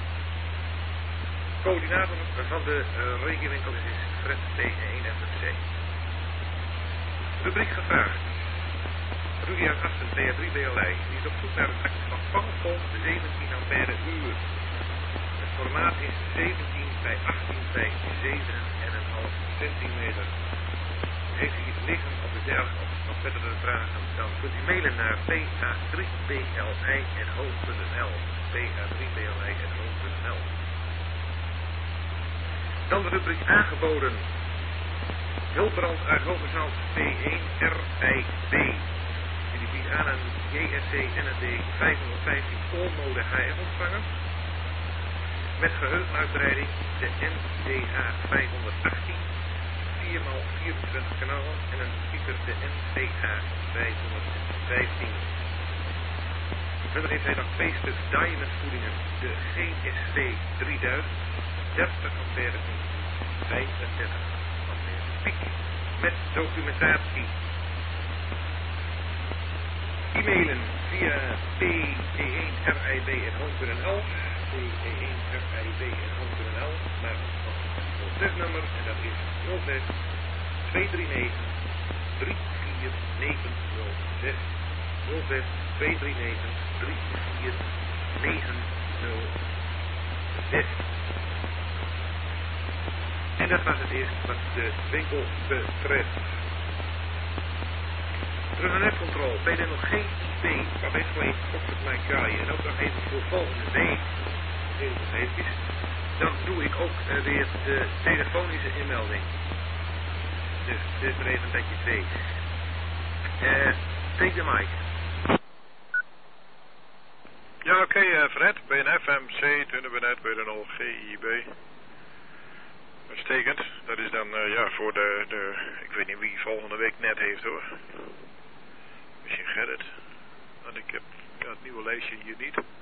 Coördinator van de uh, regiowinkel is Fred B één F M C. Rubriek gevraagd. Rudy uit Assen, B A drie B L I, die is op zoek naar een actie van Pangpong, zeventien ampère uur. Het formaat is zeventien bij achttien bij zeven komma vijf centimeter. Heeft u iets liggen op de derg of nog verdere vragen, dan kunt u mailen naar p a drie b l i at home punt n l. p a drie b l i at home punt n l. Dan de rubriek aangeboden. Hulpbrand uit Hogezaals P één R I B. En die biedt aan een J S C N N D vijfhonderdvijftien all-mode H F ontvanger. Met geheugenuitbreiding de N D H vijfhonderdachttien, vier bij vierentwintig kanalen en een speaker de N D H vijfhonderdvijftien. Verder heeft hij nog twee stuks diamond voedingen, de G S V drieduizend, dertig ampère vijfendertig ampère piek, met documentatie. E-mailen via p e één r i b at home punt n l, p e één r i b at home punt n l, naar ons nummer en dat is nul zes twee drie negen drie vier negen nul zes, nul zes twee drie negen drie vier negen nul zes. En dat was het eerste wat de winkel betreft. Terug naar netcontrole. Ben je nog geen I P, maar weet gewoon Foxtrot Mike Charlie en ook nog even voor volgende week, heel veel eventjes, dan doe ik ook uh, weer de telefonische inmelding. Dus dit is er even dat je het weet. Uh, take the mic. Ja, oké, okay, uh, Fred, B N F M C, Tunnebenet, B N L G I B. Uitstekend. Dat is dan uh, ja voor de, de, ik weet niet wie volgende week net heeft hoor. Misschien Gerrit. Want ik heb ja, het nieuwe lijstje hier niet. Uh,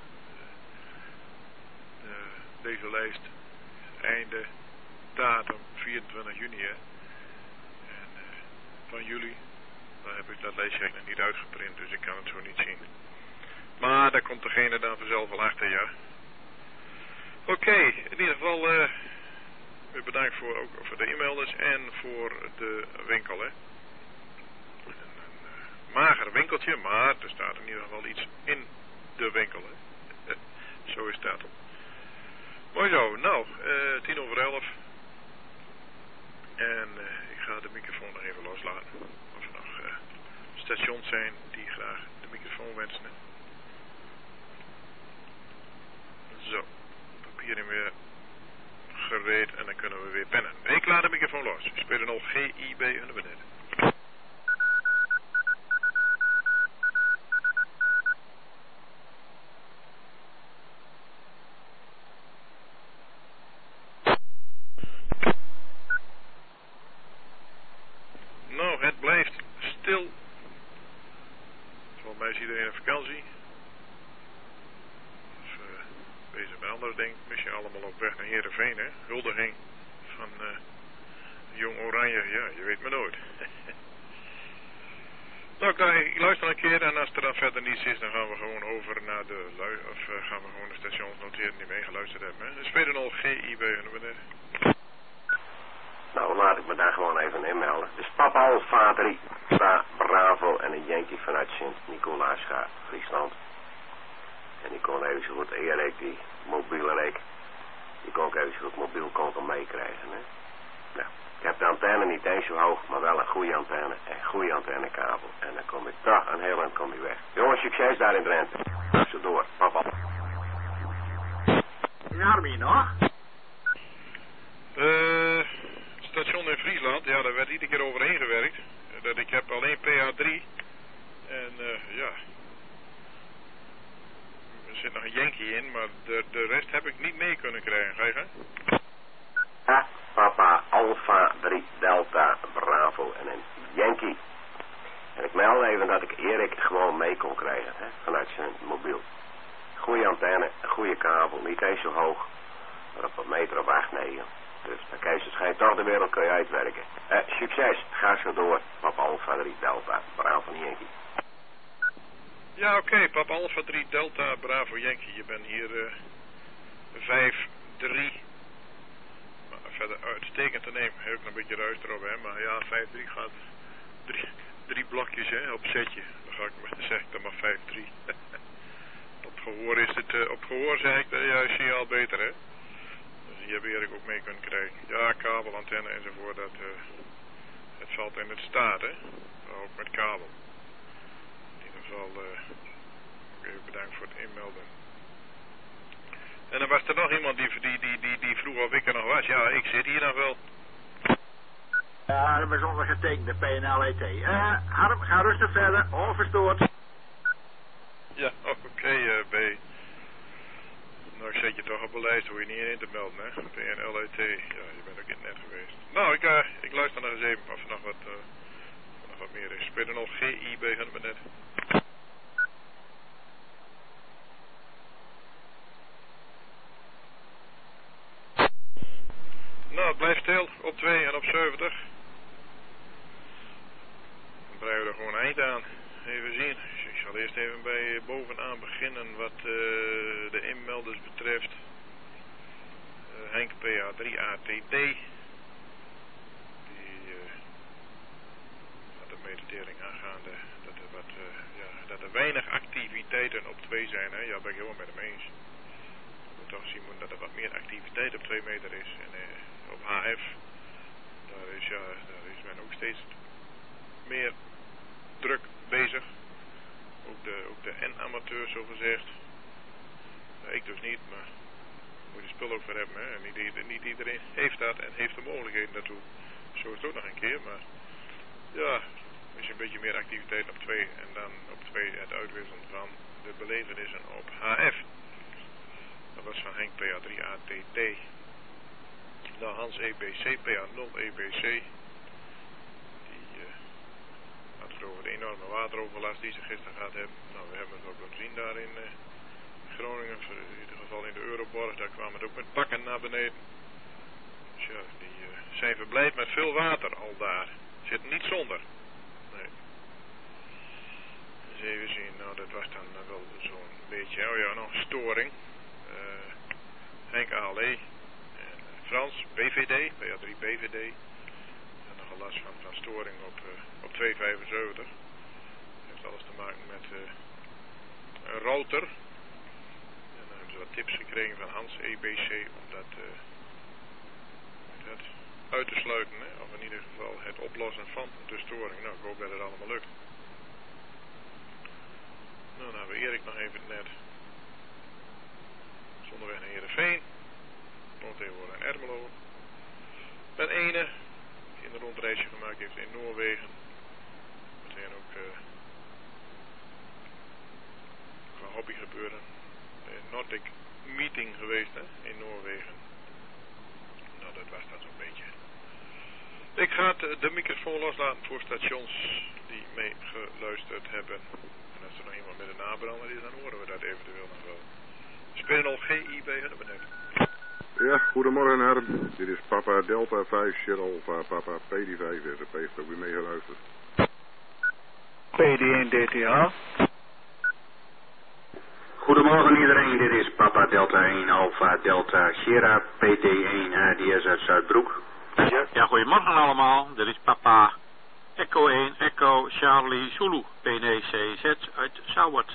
deze lijst einde datum vierentwintig juni hè. En uh, van juli. Dan heb ik dat lijstje nog niet uitgeprint, dus ik kan het zo niet zien. Maar daar komt degene dan vanzelf wel achter, ja. Oké, okay, in ieder geval uh, bedankt voor, ook voor de e-mailers en voor de winkel, hè. Een, een uh, mager winkeltje, maar er staat in ieder geval iets in de winkel, hè. Zo is dat. Mooi zo, nou, uh, tien over elf. En uh, ik ga de microfoon nog even loslaten. Of er nog uh, stations zijn die graag de microfoon wensen. Zo, papieren weer gereed en dan kunnen we weer pennen. Ik laat de microfoon los. Spelen al G I B in de beneden. Nou, het blijft stil. Volgens mij is iedereen op vakantie. Of uh, bezig met andere dingen. Misschien allemaal op weg naar Heerenveen, hè. Huldiging van uh, Jong Oranje. Ja, je weet maar nooit. Nou, ik luister een keer en als er dan verder niets is, dan gaan we gewoon over naar de lui, of uh, gaan we gewoon de stations noteren die mee geluisterd hebben. Hè. Dus spelen al G I B en beneden. Nou, laat ik me daar gewoon even inmelden. Dus Papa Alfa drie, Bravo en een Yankee vanuit Sint-Nicolaasgaard, Friesland. En die kon even zo goed Erik, die mobiele reek, die kon ik even zo goed mobiel konto meekrijgen. Hè? Nou, ik heb de antenne niet eens zo hoog, maar wel een goede antenne en een goede antennekabel. En dan kom ik toch een heel eind kom je weg. Jongens, succes daar in Drenthe. Zo door, Papa. Ja, wie nog? Eh... station in Friesland, ja, daar werd iedere keer overheen gewerkt. Dat ik heb alleen P A drie. En uh, ja. Er zit nog een Yankee in, maar de, de rest heb ik niet mee kunnen krijgen. Ga je gaan? Ja, Papa Alfa drie Delta Bravo en een Yankee. En ik meld even dat ik Erik gewoon mee kon krijgen, hè, vanuit zijn mobiel. Goede antenne, goede kabel, niet eens zo hoog, maar op een meter of acht, negen. Dus de keizer schijnt toch de wereld kun je uitwerken. Eh, succes, ga zo door. Papa Alfa drie Delta, Bravo Yankee. Ja, oké, okay, Papa Alfa drie Delta, Bravo Yankee. Je bent hier uh, vijf drie. Maar verder uitstekend te nemen. Heb ik nog een beetje ruis erop, hè. Maar ja, vijf drie gaat drie, drie blokjes, hè, op setje. Dan ga ik maar zeg ik dan maar vijf drie. Op gehoor is het, uh, op gehoor zeg ik dat juist zie je al beter, hè. Die heb Erik ook mee kunnen krijgen. Ja, kabel, antenne enzovoort. Dat, uh, het valt in het staat, hè. Ook met kabel. In ieder geval, uh, even bedankt voor het inmelden. En dan was er nog iemand die, die, die, die, die vroeg of ik er nog was. Ja, ik zit hier nog wel. Ja, dat is ondergetekende P N L E T. Uh, Harm, ga rustig verder. Onverstoord. Ja, oké, okay, uh, B. Nou, ik zet je toch op een lijst, hoor je niet in te melden, hè. P N L E T, ja, je bent ook in het net geweest. Nou, ik, uh, ik luister nog eens even of er nog wat, uh, nog wat meer is. Speel er nog G I B van het net. Nou, het blijft stil op twee en op zeventig. Dan breien we er gewoon eind aan. Even zien. Ik zal eerst even bij bovenaan beginnen wat uh, de inmelders betreft. Uh, Henk P A drie A T D. Die uh, had een mededeling aangaande dat er, wat, uh, ja, dat er weinig activiteiten op twee zijn. Hè? Ja, ben ik helemaal met hem eens. Je moet toch zien dat er wat meer activiteit op twee meter is. En uh, op H F, daar is, ja, daar is men ook steeds meer druk bezig. Ook de, ook de N-amateurs, zo gezegd. Ja, ik dus niet, maar moet je spul ook voor hebben. Hè? En niet, niet iedereen heeft dat en heeft de mogelijkheden daartoe. Zo is het ook nog een keer, maar ja, is een beetje meer activiteit op twee en dan op twee het uitwisselen van de belevenissen op H F. Dat was van Henk P A drie A T D. Nou, Hans E B C, P A nul E B C. Die uh, had het over de enorme wateroverlast die ze gisteren gehad hebben. Nou, we hebben het ook gezien daar in uh, Groningen, in ieder geval in de Euroborg. Daar kwam het ook met pakken naar beneden. Dus ja, die uh, zijn verblijd met veel water al daar. Zit niet zonder. Nee. Dus even zien, nou dat was dan uh, wel zo'n beetje, oh ja, nog een storing. Uh, Henk A L E. Frans, B V D, P A drie B V D. En nog last van, van storing op, uh, op twee vijfenzeventig. Dat heeft alles te maken met uh, een router. En dan hebben ze wat tips gekregen van Hans E B C om dat, uh, dat uit te sluiten. Hè? Of in ieder geval het oplossen van de storing. Nou, ik hoop dat het allemaal lukt. Nou, dan hebben we Erik nog even net. Zonderweg naar Heerenveen. Nog tegenwoordig in Ermelo. Ben ene die een rondreisje gemaakt heeft in Noorwegen. We zijn ook uh, qua hobby gebeuren een Nordic meeting geweest hè, in Noorwegen. Nou, dat was dat zo'n beetje. Ik ga de, de microfoon loslaten voor stations die mee geluisterd hebben. En als er nog iemand met een nabrander is, dan horen we dat eventueel nog wel. Spinal G I B hebben we net. Ja, goedemorgen heren. Dit is Papa Delta vijf, Sierra Alpha, Papa P D vijf. De P heeft ook weer meegeluisterd. P D één D T H. Goedemorgen iedereen, dit is Papa Delta één, Alpha Delta, Sierra, P T één, A D S uit Zuidbroek. Ja, ja, goedemorgen allemaal. Dit is Papa Echo één, Echo, Charlie, Zulu, P D C Z uit Sauwert.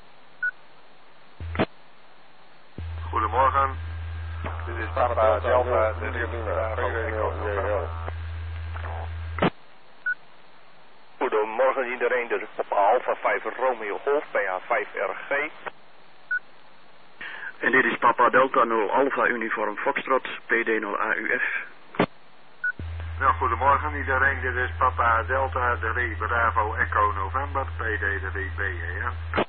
Goedemorgen. Dit is Papa Delta, dit is Lima. Goedemorgen iedereen, dit is Papa Alpha vijf Romeo Golf, P A vijf R G. En dit is Papa Delta nul Alpha Uniform Foxtrot, P D nul A U F. Nou, goedemorgen iedereen, dit is Papa Delta drie Bravo Echo November, P D drie B E N.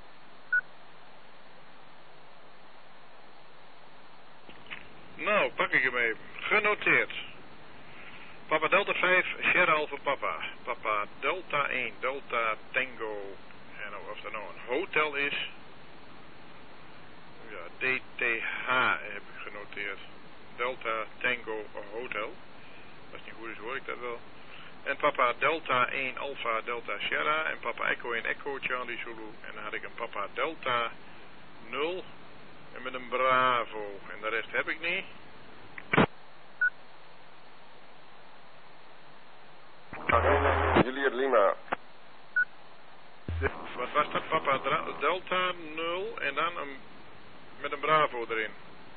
Nou, pak ik hem even. Genoteerd. Papa Delta vijf, Sierra Alpha Papa. Papa Delta één, Delta Tango. En of dat nou een hotel is. Ja, D T H heb ik genoteerd. Delta Tango Hotel. Als het niet goed is, hoor ik dat wel. En Papa Delta één, Alpha Delta Sierra. En Papa Echo één, Echo Charlie Zulu. En dan had ik een Papa Delta nul. En met een Bravo. En de rest heb ik niet. Juliet Lima. Wat was dat? Papa Delta nul. En dan een, met een Bravo erin.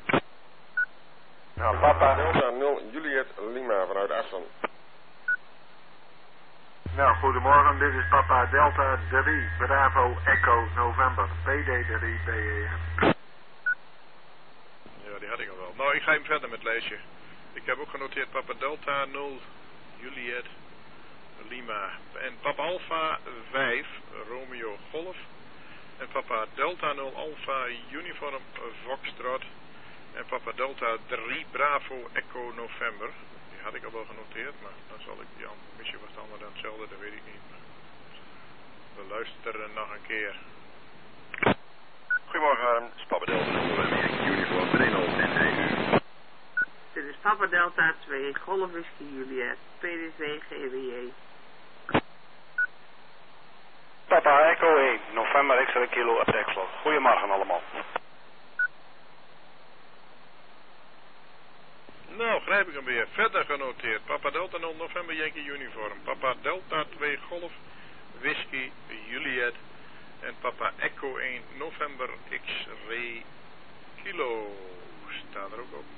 Nou, Papa Delta nul, Juliet Lima vanuit Assen. Nou, goedemorgen. Dit is Papa Delta drie Bravo Echo November. P D drie B E N. Ja, die had ik al wel. Nou, ik ga even verder met het lijstje. Ik heb ook genoteerd Papa Delta nul, Juliet, Lima. En Papa Alpha vijf, Romeo Golf. En Papa Delta nul, Alpha Uniform Foxtrot. En Papa Delta drie, Bravo Echo November. Die had ik al wel genoteerd, maar dan zal ik die andere, misschien was het allemaal dan hetzelfde, dat weet ik niet. We luisteren nog een keer. Goedemorgen, dit is Papa Delta nul, Uniform Renault en E U. Dit is Papa Delta twee, Golf Whisky Juliet, P D V G W J. Papa Echo één, November X-ray Kilo uit Exlo. Goedemorgen allemaal. Nou, grijp ik hem weer. Verder genoteerd. Papa Delta nul, November Yankee Uniform. Papa Delta twee, Golf Whisky Juliet. En Papa Echo één, November X-ray Kilo. Staat er ook op.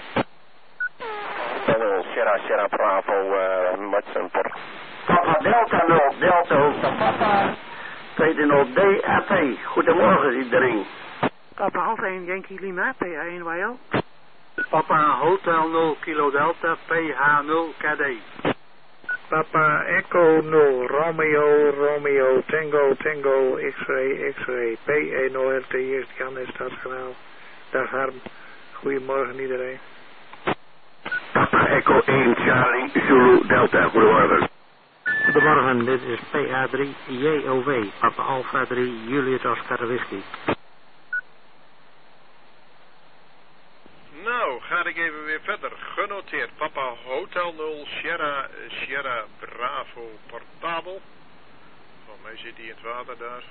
Sierra Sierra Bravo uh, Matsen Port. Papa Delta nul, Delta Hoofd Papa. P D nul D A P. Goedemorgen iedereen. Papa Alpha één Yankee Lima, P A één Y L. Papa Hotel nul Kilo Delta, P H nul K D. Papa Echo nul, Romeo, Romeo, Tango, Tango, X-ray, X-ray, P E nul R T, eerst Jan in Stadskanaal. Dag Harm, goedemorgen iedereen. één Charlie Zulu Delta. Goedemorgen. Goedemorgen, dit is P A drie J O V, Papa Alpha drie Juliet Oscar Whisky. Nou, ga ik even weer verder. Genoteerd. Papa Hotel nul, Sierra, Sierra Bravo Portabel. Van mij zit hij in het water daar.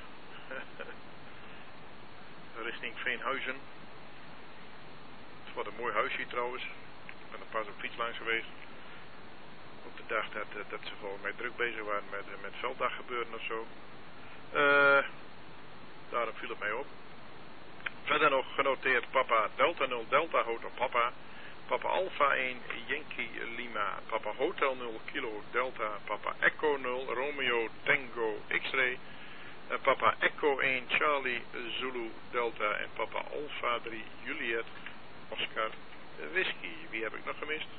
Richting Veenhuizen. Wat een mooi huisje trouwens. Ik ben er pas op fiets langs geweest. Op de dag dat, dat ze volgens mij druk bezig waren met, met velddag gebeuren of zo. Uh, daarom viel het mij op. Verder nog genoteerd Papa Delta nul Delta Hotel Papa. Papa Alpha één Yankee Lima. Papa Hotel nul Kilo Delta. Papa Echo nul Romeo Tango X-Ray. En Papa Echo één Charlie Zulu Delta. En Papa Alpha drie Juliet Oscar Whisky. Wie heb ik nog gemist?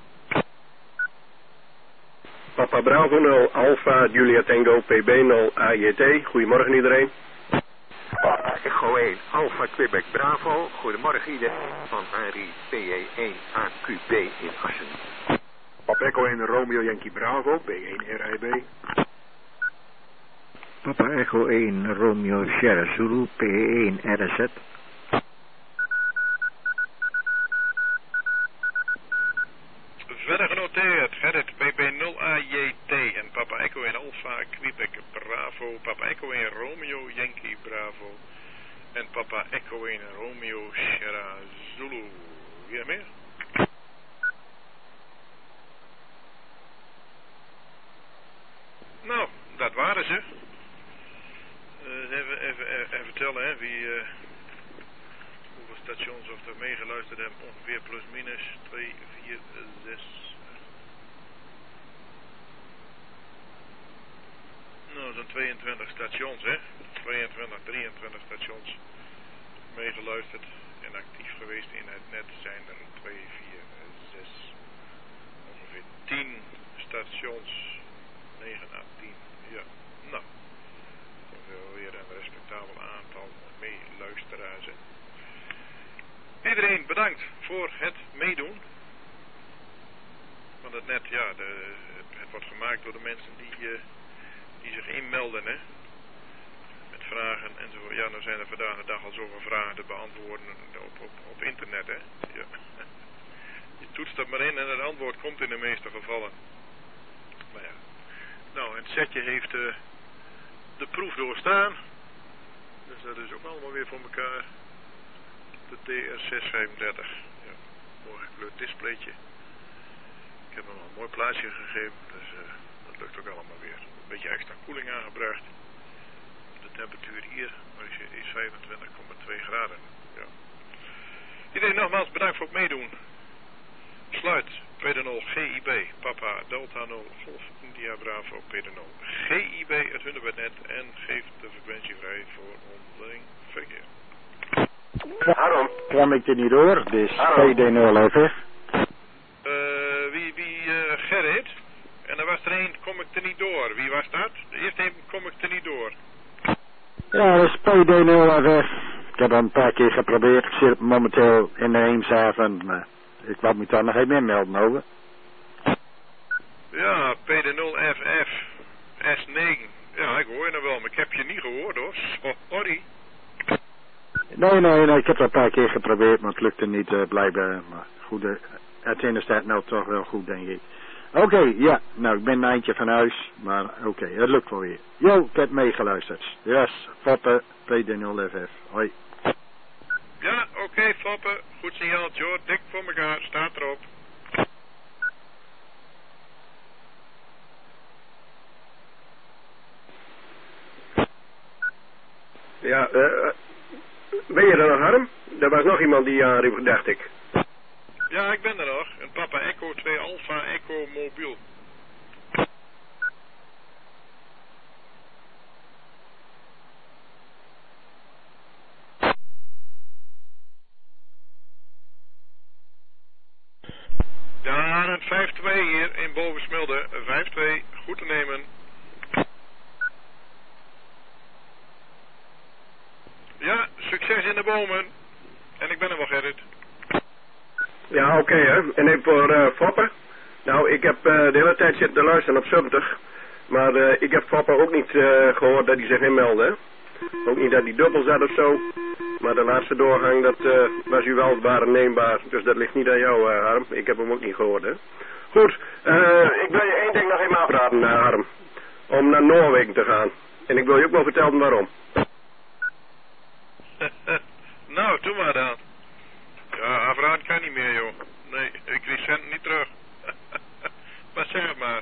Papa Bravo nul Alpha Juliet Tango P B nul A J T. Goedemorgen iedereen. Papa Echo één Alpha Quebec Bravo. Goedemorgen iedereen. Van Henry P E één A Q B in Assen. Papa Echo één Romeo Yankee Bravo B één R I B. Papa Echo één Romeo Sierra Zulu P één R Z. Verder genoteerd, Gerrit P B nul A J T en Papa Echo één Alpha Quebec Bravo, Papa Echo één Romeo Yankee Bravo en Papa Echo één Romeo Sierra Zulu. Weer meer? Nou, dat waren ze. Uh, even, even, even vertellen hè, wie, uh, hoeveel stations of er meegeluisterd hebben, ongeveer plus minus twee, vier, zes. Nou, zo'n tweeëntwintig stations, hè? tweeëntwintig, drieëntwintig stations meegeluisterd en actief geweest in het net zijn er twee, vier, zes, ongeveer tien stations, negen à tien, ja, nou, toch wel weer een respectabel aantal meeluisteraars. Hè? Iedereen bedankt voor het meedoen. Want het net, ja, de, het, het wordt gemaakt door de mensen die, uh, die zich inmelden, hè. Met vragen enzovoort. Ja, nou zijn er vandaag de dag al zoveel vragen te beantwoorden op, op, op internet, hè. Ja. Je toetst dat maar in en het antwoord komt in de meeste gevallen. Maar ja. Nou, het setje heeft uh, de proef doorstaan. Dus dat is ook allemaal weer voor elkaar. De D R zeshonderdvijfendertig. Ja, mooi gekleurd displaytje. Ik heb hem al een mooi plaatsje gegeven, dus uh, dat lukt ook allemaal weer. Een beetje extra koeling aangebracht. De temperatuur hier is vijfentwintig komma twee graden. Ja. Iedereen nogmaals bedankt voor het meedoen. Sluit P D nul G I B, Papa Delta nul Golf India Bravo P D nul G I B het Hunebednet en geeft de frequentie vrij voor onderling verkeer. Waarom kwam ik er niet door? Dus P D nul F F. Uh, wie, wie, uh, Gerrit. En er was er één, kom ik er niet door. Wie was dat? De eerste één, kom ik er niet door. Ja, dat is P D nul F F. Ik heb al een paar keer geprobeerd. Ik zit momenteel in de Eemshaven. Maar ik wou me daar nog even inmelden over. Ja, P D nul F F. S negen. Ja, ik hoor je nog wel, maar ik heb je niet gehoord hoor. Sorry. Nee, nee, nee. Ik heb dat een paar keer geprobeerd, maar het lukte niet uh, blijkbaar. Maar goed, uh, het staat nou toch wel goed, denk ik. Oké, okay, ja. Nou, ik ben een eindje van huis. Maar oké, okay, het lukt wel weer. Yo, ik heb meegeluisterd. Yes, Foppe, P D nul F F. Hoi. Ja, oké, okay, Foppe. Goed signaal, Joe. Dik voor elkaar. Staat erop. Ja, uh, ben je er nog, Harm? Er was nog iemand die aanriep, dacht ik. Ja, ik ben er nog. Een Papa Echo twee Alpha Echo mobiel. Ja, een vijf twee hier in Bovensmilde. vijf twee, goed te nemen. Ja, succes in de bomen. En ik ben er wel, Gerrit. Ja, oké, okay, hè. En even voor uh, Foppe. Nou, ik heb uh, de hele tijd zitten te luisteren op zeventig. Maar uh, ik heb papa ook niet uh, gehoord dat hij zich inmeldde. Ook niet dat hij dubbel zat of zo. Maar de laatste doorgang, dat uh, was u wel waarneembaar. Dus dat ligt niet aan jou, uh, Harm. Ik heb hem ook niet gehoord, hè. Goed, uh, ik wil je één ding nog even afraden, uh, Harm. Om naar Noorwegen te gaan. En ik wil je ook wel vertellen waarom. Nou, doe maar dan. Ja, afraden kan niet meer, joh. Nee, ik krijg centen niet terug. Maar zeg het maar.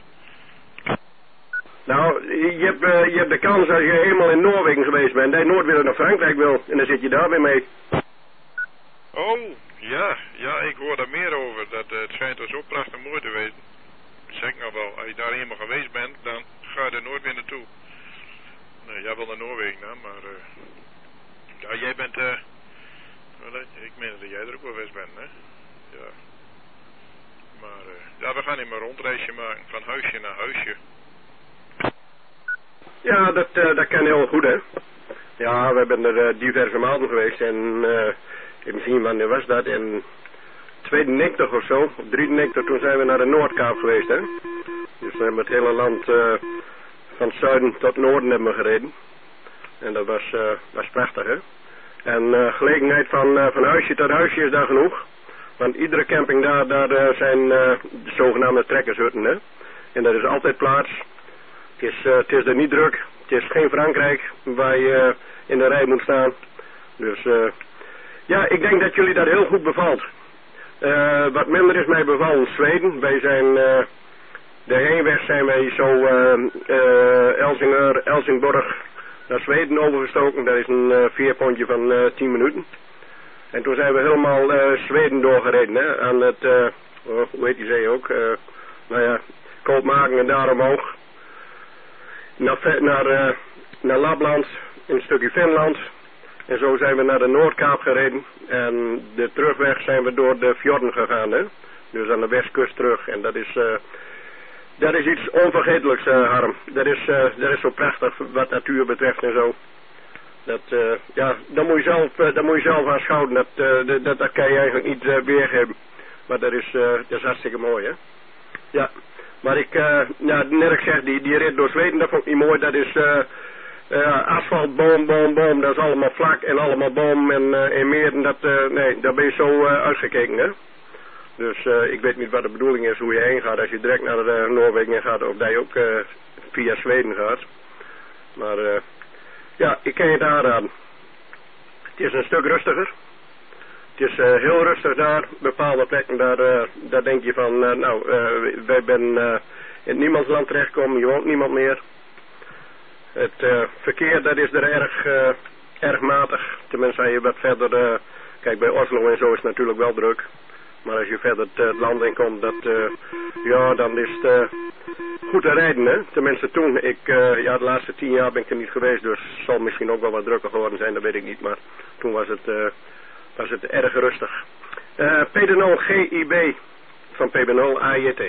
Nou, je hebt, uh, je hebt de kans als je eenmaal in Noorwegen geweest bent, dat je nooit weer naar Frankrijk wil. En dan zit je daar weer mee. Oh, ja, ja, ik hoor daar meer over. Dat, uh, het schijnt er zo prachtig mooi te wezen. Zeg ik nou wel, als je daar eenmaal geweest bent, dan ga je er nooit meer naartoe. Nee, jij wil naar Noorwegen, hè, maar... Uh, ja, jij bent... Uh, ik meen dat jij er ook wel geweest bent, hè. Ja. Maar, uh, ja, we gaan hier maar een rondreisje maken, van huisje naar huisje. Ja, dat, uh, dat kan heel goed, hè. Ja, we hebben er uh, diverse maanden geweest en uh, misschien wanneer was dat, in tweeënnegentig of zo, of drieënnegentig, toen zijn we naar de Noordkaap geweest, hè. Dus we hebben het hele land uh, van het zuiden tot het noorden hebben we gereden. En dat was, uh, was prachtig, hè. En uh, gelegenheid van, uh, van huisje tot huisje is daar genoeg. Want iedere camping daar, daar uh, zijn uh, de zogenaamde trekkershutten, hè. En dat is altijd plaats. Het is, uh, het is er niet druk. Het is geen Frankrijk waar je uh, in de rij moet staan. Dus uh, ja, ik denk dat jullie dat heel goed bevalt. Uh, wat minder is mij bevallen Zweden. Wij zijn, uh, de heenweg zijn wij zo uh, uh, Elsingur, Helsingborg naar Zweden overgestoken. Dat is een uh, veerpontje van uh, tien minuten. En toen zijn we helemaal uh, Zweden doorgereden, hè, aan het, uh, oh, hoe heet die zee ook, uh, nou ja, Kopenhagen en daar omhoog. Naar, naar, uh, naar Lapland, een stukje Finland. En zo zijn we naar de Noordkaap gereden. En de terugweg zijn we door de fjorden gegaan, hè. Dus aan de westkust terug. En dat is, uh, dat is iets onvergetelijks, uh, Harm. Dat is, uh, dat is zo prachtig wat natuur betreft en zo. Dat, uh, ja, dat moet je zelf, uh, dat moet je zelf aanschouwen. Dat, uh, dat, dat, dat kan je eigenlijk niet uh, weergeven. Maar dat is, uh, dat is hartstikke mooi, hè. Ja. Maar ik, uh, ja, net ik zeg, die, die rit door Zweden, dat vond ik niet mooi. Dat is uh, uh, asfalt, boom, boom, boom. Dat is allemaal vlak en allemaal boom en, uh, en meer. En dat, uh, nee, daar ben je zo uh, uitgekeken, hè. Dus uh, ik weet niet wat de bedoeling is, hoe je heen gaat. Als je direct naar uh, Noorwegen gaat, of dat je ook uh, via Zweden gaat. Maar uh, ja, ik kan je het aanraden. Het is een stuk rustiger. Het is uh, heel rustig daar, bepaalde plekken, daar, uh, daar denk je van, uh, nou, uh, wij zijn uh, in niemands land terechtgekomen, je woont niemand meer. Het uh, verkeer, dat is er erg, uh, erg matig, tenminste als je wat verder, uh, kijk bij Oslo en zo is het natuurlijk wel druk. Maar als je verder het, het land in komt, dat, uh, ja, dan is het uh, goed te rijden, hè. Tenminste toen, ik, uh, ja, de laatste tien jaar ben ik er niet geweest, dus het zal misschien ook wel wat drukker geworden zijn, dat weet ik niet, maar toen was het... Uh, was het erg rustig. Uh, P D nul G I B van P B nul A I T.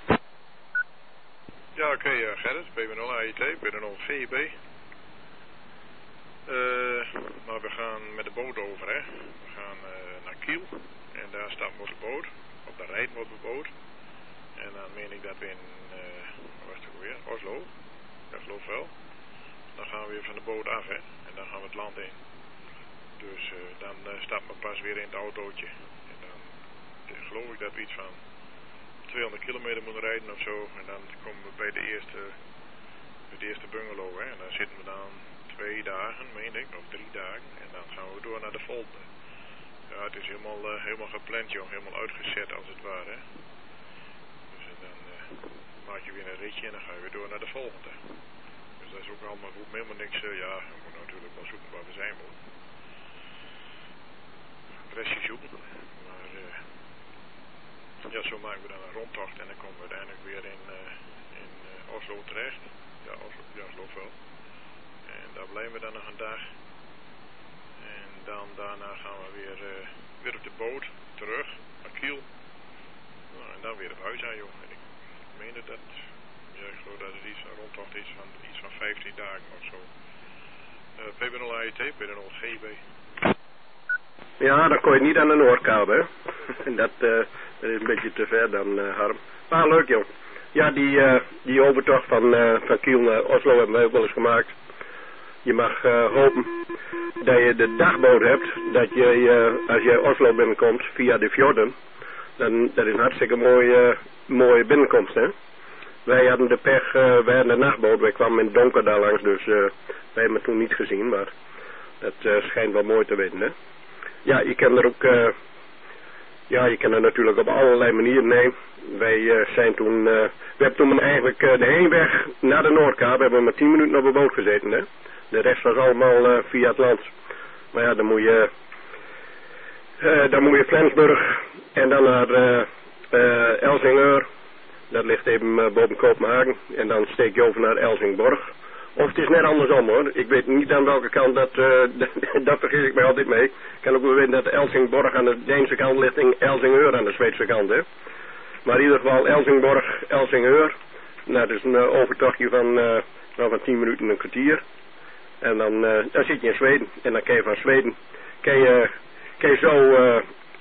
Ja, oké, okay, uh, Gerrit, P B nul A I T, P D nul G I B. Uh, nou, we gaan met de boot over, hè. We gaan uh, naar Kiel. En daar staat onze boot. Of daar rijdt onze boot. En dan meen ik dat we in, uh, waar was het weer? Oslo. Ja, geloof wel. Dan gaan we weer van de boot af, hè. En dan gaan we het land in. Dus uh, dan uh, stapt me pas weer in het autootje. En dan uh, geloof ik dat we iets van tweehonderd kilometer moeten rijden of zo. En dan komen we bij de eerste, bij de eerste bungalow. Hè. En dan zitten we dan twee dagen, meen ik, of drie dagen. En dan gaan we door naar de volgende. Ja, het is helemaal, uh, helemaal gepland, joh. Helemaal uitgezet als het ware. Dus uh, dan uh, maak je weer een ritje en dan ga je weer door naar de volgende. Dus dat is ook allemaal goed. Helemaal niks, uh, ja, we moeten natuurlijk wel zoeken waar we zijn moeten. Restje zoeken. Maar uh, ja, zo maken we dan een rondtocht en dan komen we uiteindelijk weer in, uh, in uh, Oslo terecht. Ja, Oslo, ja, geloof wel. En daar blijven we dan nog een dag. En dan daarna gaan we weer, uh, weer op de boot terug naar Kiel. Nou, en dan weer op huis aan, joh. En ik meen dat, ja, ik geloof dat het iets, een rondtocht is van iets van vijftien dagen of zo. Uh, P B nul A I T, P B nul G B. Ja, dan kon je niet aan de Noordkaap, hè. dat, uh, dat is een beetje te ver dan, uh, Harm. Maar leuk, joh. Ja, die, uh, die overtocht van, uh, van Kiel naar Oslo hebben we ook wel eens gemaakt. Je mag uh, hopen dat je de dagboot hebt, dat je, uh, als je Oslo binnenkomt via de fjorden, dan dat is een hartstikke mooie, uh, mooie binnenkomst, hè. Wij hadden de pech, uh, wij hadden de nachtboot, wij kwamen in het donker daar langs, dus uh, wij hebben het toen niet gezien, maar dat uh, schijnt wel mooi te weten, hè. Ja, je kan er ook, uh, ja, je kan er natuurlijk op allerlei manieren, nee. Wij uh, zijn toen, uh, we hebben toen eigenlijk uh, de heenweg naar de Noordkaap, hebben we maar tien minuten op de boot gezeten, hè. De rest was allemaal uh, via het land. Maar ja, dan moet je, uh, dan moet je Flensburg en dan naar uh, uh, Elsingeur. Dat ligt even uh, boven Kopenhagen. En dan steek je over naar Elsingborg. Of het is net andersom, hoor. Ik weet niet aan welke kant, dat, uh, dat vergis ik mij altijd mee. Ik kan ook wel weten dat Elsingborg aan de Deense kant ligt en Elsingeur aan de Zweedse kant, hè. Maar in ieder geval Elsingborg, Elsingeur. Nou, dat is een uh, overtochtje van, uh, nou, van tien minuten, een kwartier. En dan, uh, dan zit je in Zweden. En dan kan je van Zweden, kan je, kan je zo uh,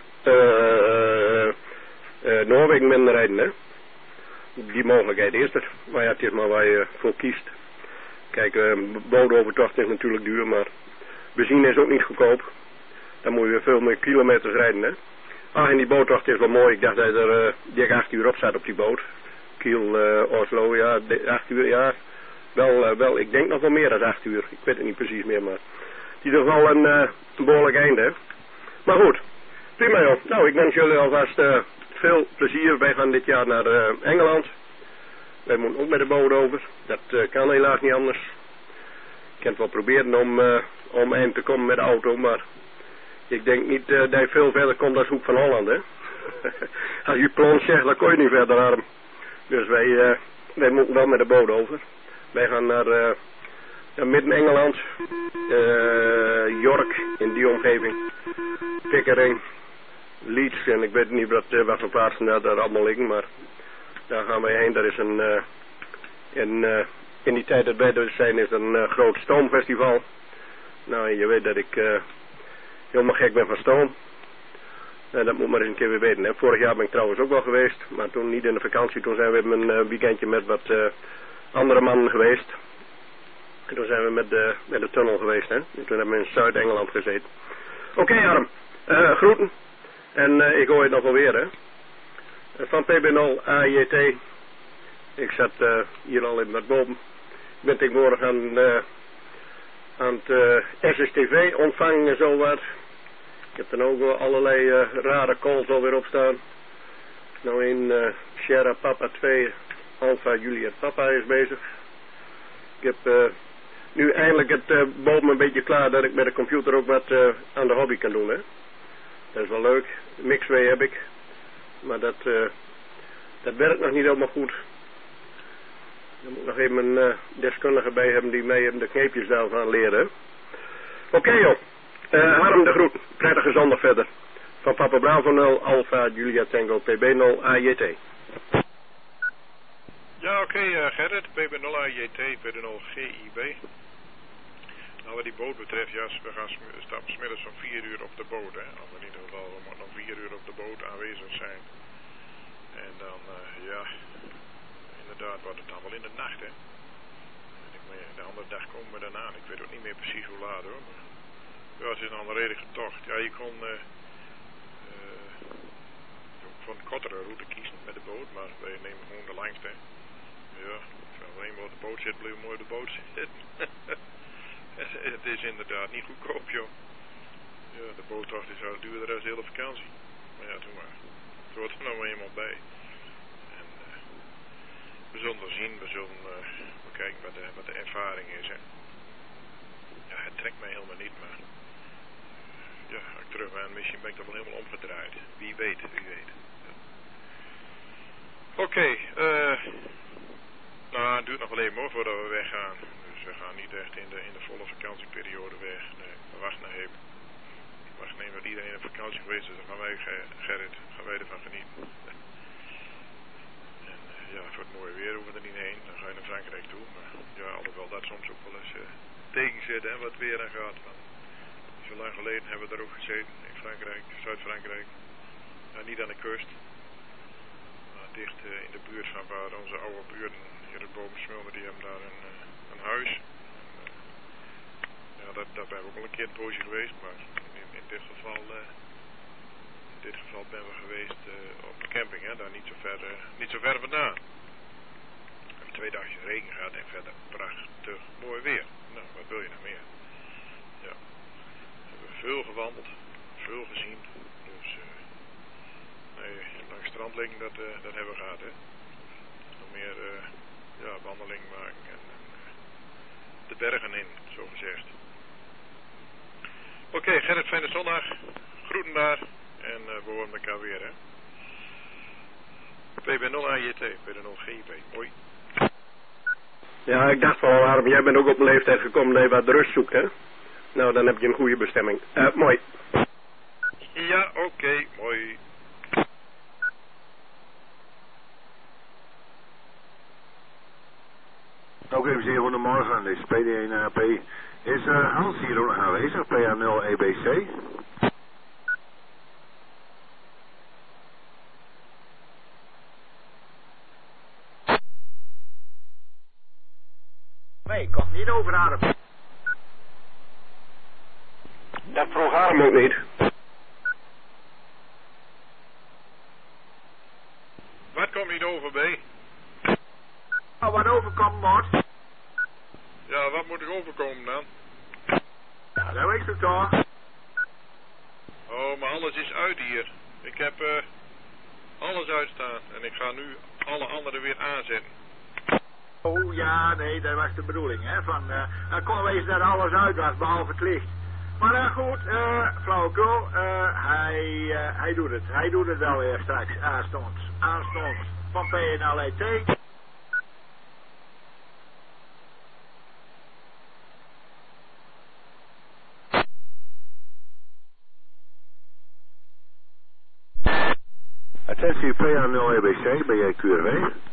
uh, uh, Noorwegen binnenrijden, hè. Die mogelijkheid is er. Maar ja, het is maar waar je voor kiest. Kijk, uh, bodenovertocht is natuurlijk duur, maar benzine is ook niet goedkoop. Dan moet je veel meer kilometers rijden, hè. Ah, en die boottocht is wel mooi. Ik dacht dat er uh, dik acht uur op staat op die boot. Kiel, uh, Oslo, ja, acht uur, ja. Wel, uh, wel, ik denk nog wel meer dan acht uur. Ik weet het niet precies meer, maar in ieder geval een, uh, een behoorlijk einde, hè. Maar goed, prima, joh. Nou, ik wens jullie alvast uh, veel plezier. Wij gaan dit jaar naar uh, Engeland. Wij moeten ook met de boot over. Dat uh, kan helaas niet anders. Ik heb het wel proberen om, uh, om eind te komen met de auto, maar ik denk niet uh, dat je veel verder komt dan Hoek van Holland, hè. Als je plons zegt, dan kon je niet verder, arm. Dus wij, uh, wij moeten wel met de boot over. Wij gaan naar, uh, naar midden-Engeland, uh, York, in die omgeving, Pickering, Leeds, en ik weet niet wat, uh, wat voor plaatsen daar, daar allemaal liggen, maar daar gaan wij heen. Dat is een, uh, in, uh, in die tijd dat wij er zijn, is een uh, groot stoomfestival. Nou, je weet dat ik uh, helemaal gek ben van stoom. Uh, dat moet maar eens een keer weer weten, hè. Vorig jaar ben ik trouwens ook wel geweest, maar toen niet in de vakantie. Toen zijn we even een uh, weekendje met wat uh, andere mannen geweest. En toen zijn we met de, met de tunnel geweest, hè. En toen hebben we in Zuid-Engeland gezeten. Oké, okay, Arm. Uh, groeten. En uh, ik hoor het nog wel weer, hè. Uh, van P B nul A J T. Ik zat uh, hier al in met boven. Ik ben tegenwoordig aan, uh, aan het uh, S S T V ontvangen en zo wat. Ik heb dan ook wel allerlei uh, rare calls alweer op staan. Nou in uh, Sierra Papa twee Alpha Juliet Papa is bezig. Ik heb uh, nu eindelijk het uh, boven een beetje klaar dat ik met de computer ook wat uh, aan de hobby kan doen, hè. Dat is wel leuk. Mixway heb ik. Maar dat, uh, dat werkt nog niet helemaal goed. Daar moet ik nog even een uh, deskundige bij hebben die mij de kneepjes daarvan leren. Oké, okay, joh. Uh, Harm de groet. Prettige zondag verder. Van Papa Bravo nul, Alpha, Julia Tango, P B nul, A J T. Ja, oké, okay, uh, Gerrit. P B nul, A J T, P B nul, G I B. Nou, wat die boot betreft, ja, we gaan sm stappen smiddags om vier uur op de boot, hè. Of in ieder geval, we moeten om vier uur op de boot aanwezig zijn. En dan, uh, ja, inderdaad wordt het dan wel in de nacht, hè. En ik meen, de andere dag komen we dan aan. Ik weet ook niet meer precies hoe laat, hoor. Maar ja, het is een andere redelijke tocht. Ja, je kon uh, uh, voor een kortere route kiezen met de boot, maar wij nemen gewoon de langste. Ja, als je alleen maar op de boot zit, blijf je mooi op de boot zitten. Het is inderdaad niet goedkoop, joh. Ja, de boottocht is al duurder dan de hele vakantie. Maar ja, toen maar. Het hoort er nou maar eenmaal bij. En uh, we zullen er zien, we zullen uh, bekijken wat de, wat de ervaring is, hè. Ja, het trekt mij helemaal niet, maar ja, als ik terug ben, misschien ben ik toch wel helemaal omgedraaid. Wie weet, wie weet. Ja. Oké, okay, uh, nou, het duurt nog wel even hoor, voordat we weggaan. Dus we gaan niet echt in de, in de volle vakantieperiode weg. Nee, we wachten nog even. We wachten even dat iedereen op vakantie geweest is. Dan gaan wij, Gerrit, gaan wij ervan genieten. En uh, ja, voor het mooie weer hoeven we er niet heen. Dan ga je naar Frankrijk toe. Maar ja, alhoewel dat soms ook wel eens uh, tegen zit, hè, wat weer aan gaat. Dan, even lang geleden hebben we daar ook gezeten. In Frankrijk, Zuid-Frankrijk. Nou, niet aan de kust. Maar dicht uh, in de buurt van waar onze oude buren hier het Boomsmulder, die hebben daar een, uh, een huis. En, uh, ja, dat, daar ben ik ook al een keer een poosje geweest, maar in, in dit geval... Uh, In dit geval ben we geweest uh, op de camping, hè, daar niet zo ver, uh, niet zo ver vandaan. We hebben twee dagjes regen gehad en verder prachtig mooi weer. Nou, wat wil je nou meer? Ja. We hebben veel gewandeld, veel gezien. Dus, uh, nee, langs strand liggen, dat, uh, dat hebben we gehad, hè. Nog meer, uh, ja, wandeling maken en uh, de bergen in, zo gezegd. Oké, okay, Gerrit, fijne zondag. Groeten daar. En uh, we horen elkaar weer, hè. P B nul A J T, P B nul G I P. Hoi. Ja, ik dacht wel, waarom jij bent ook op een leeftijd gekomen dat je wat rust zoekt, hè. Nou, dan heb je een goede bestemming. Uh, mooi. Ja, oké, okay, mooi. Oké, okay, zeer goedemorgen. Dit is P D één A P. Is uh, Hans hier ook nog aanwezig? P A nul E B C? Nee, ik kan niet overademen. Dat vroeg Harm ook niet. Wat komt niet over, B? Nou, wat overkomt, Mort? Ja, wat moet ik overkomen dan? Ja, dat weet je toch. Oh, maar alles is uit hier. Ik heb uh, alles uitstaan en ik ga nu alle anderen weer aanzetten. Oh ja, nee, dat was de bedoeling, hè. Van, uh, dan kon wezen dat alles uit was, behalve het licht. Maar uh, goed, uh, flauwekul, uh, hij, uh, hij doet het. Hij doet het wel weer straks, aanstonds. Aanstonds van P N L E T. Attentie P A nul E B C, ben jij Q R W?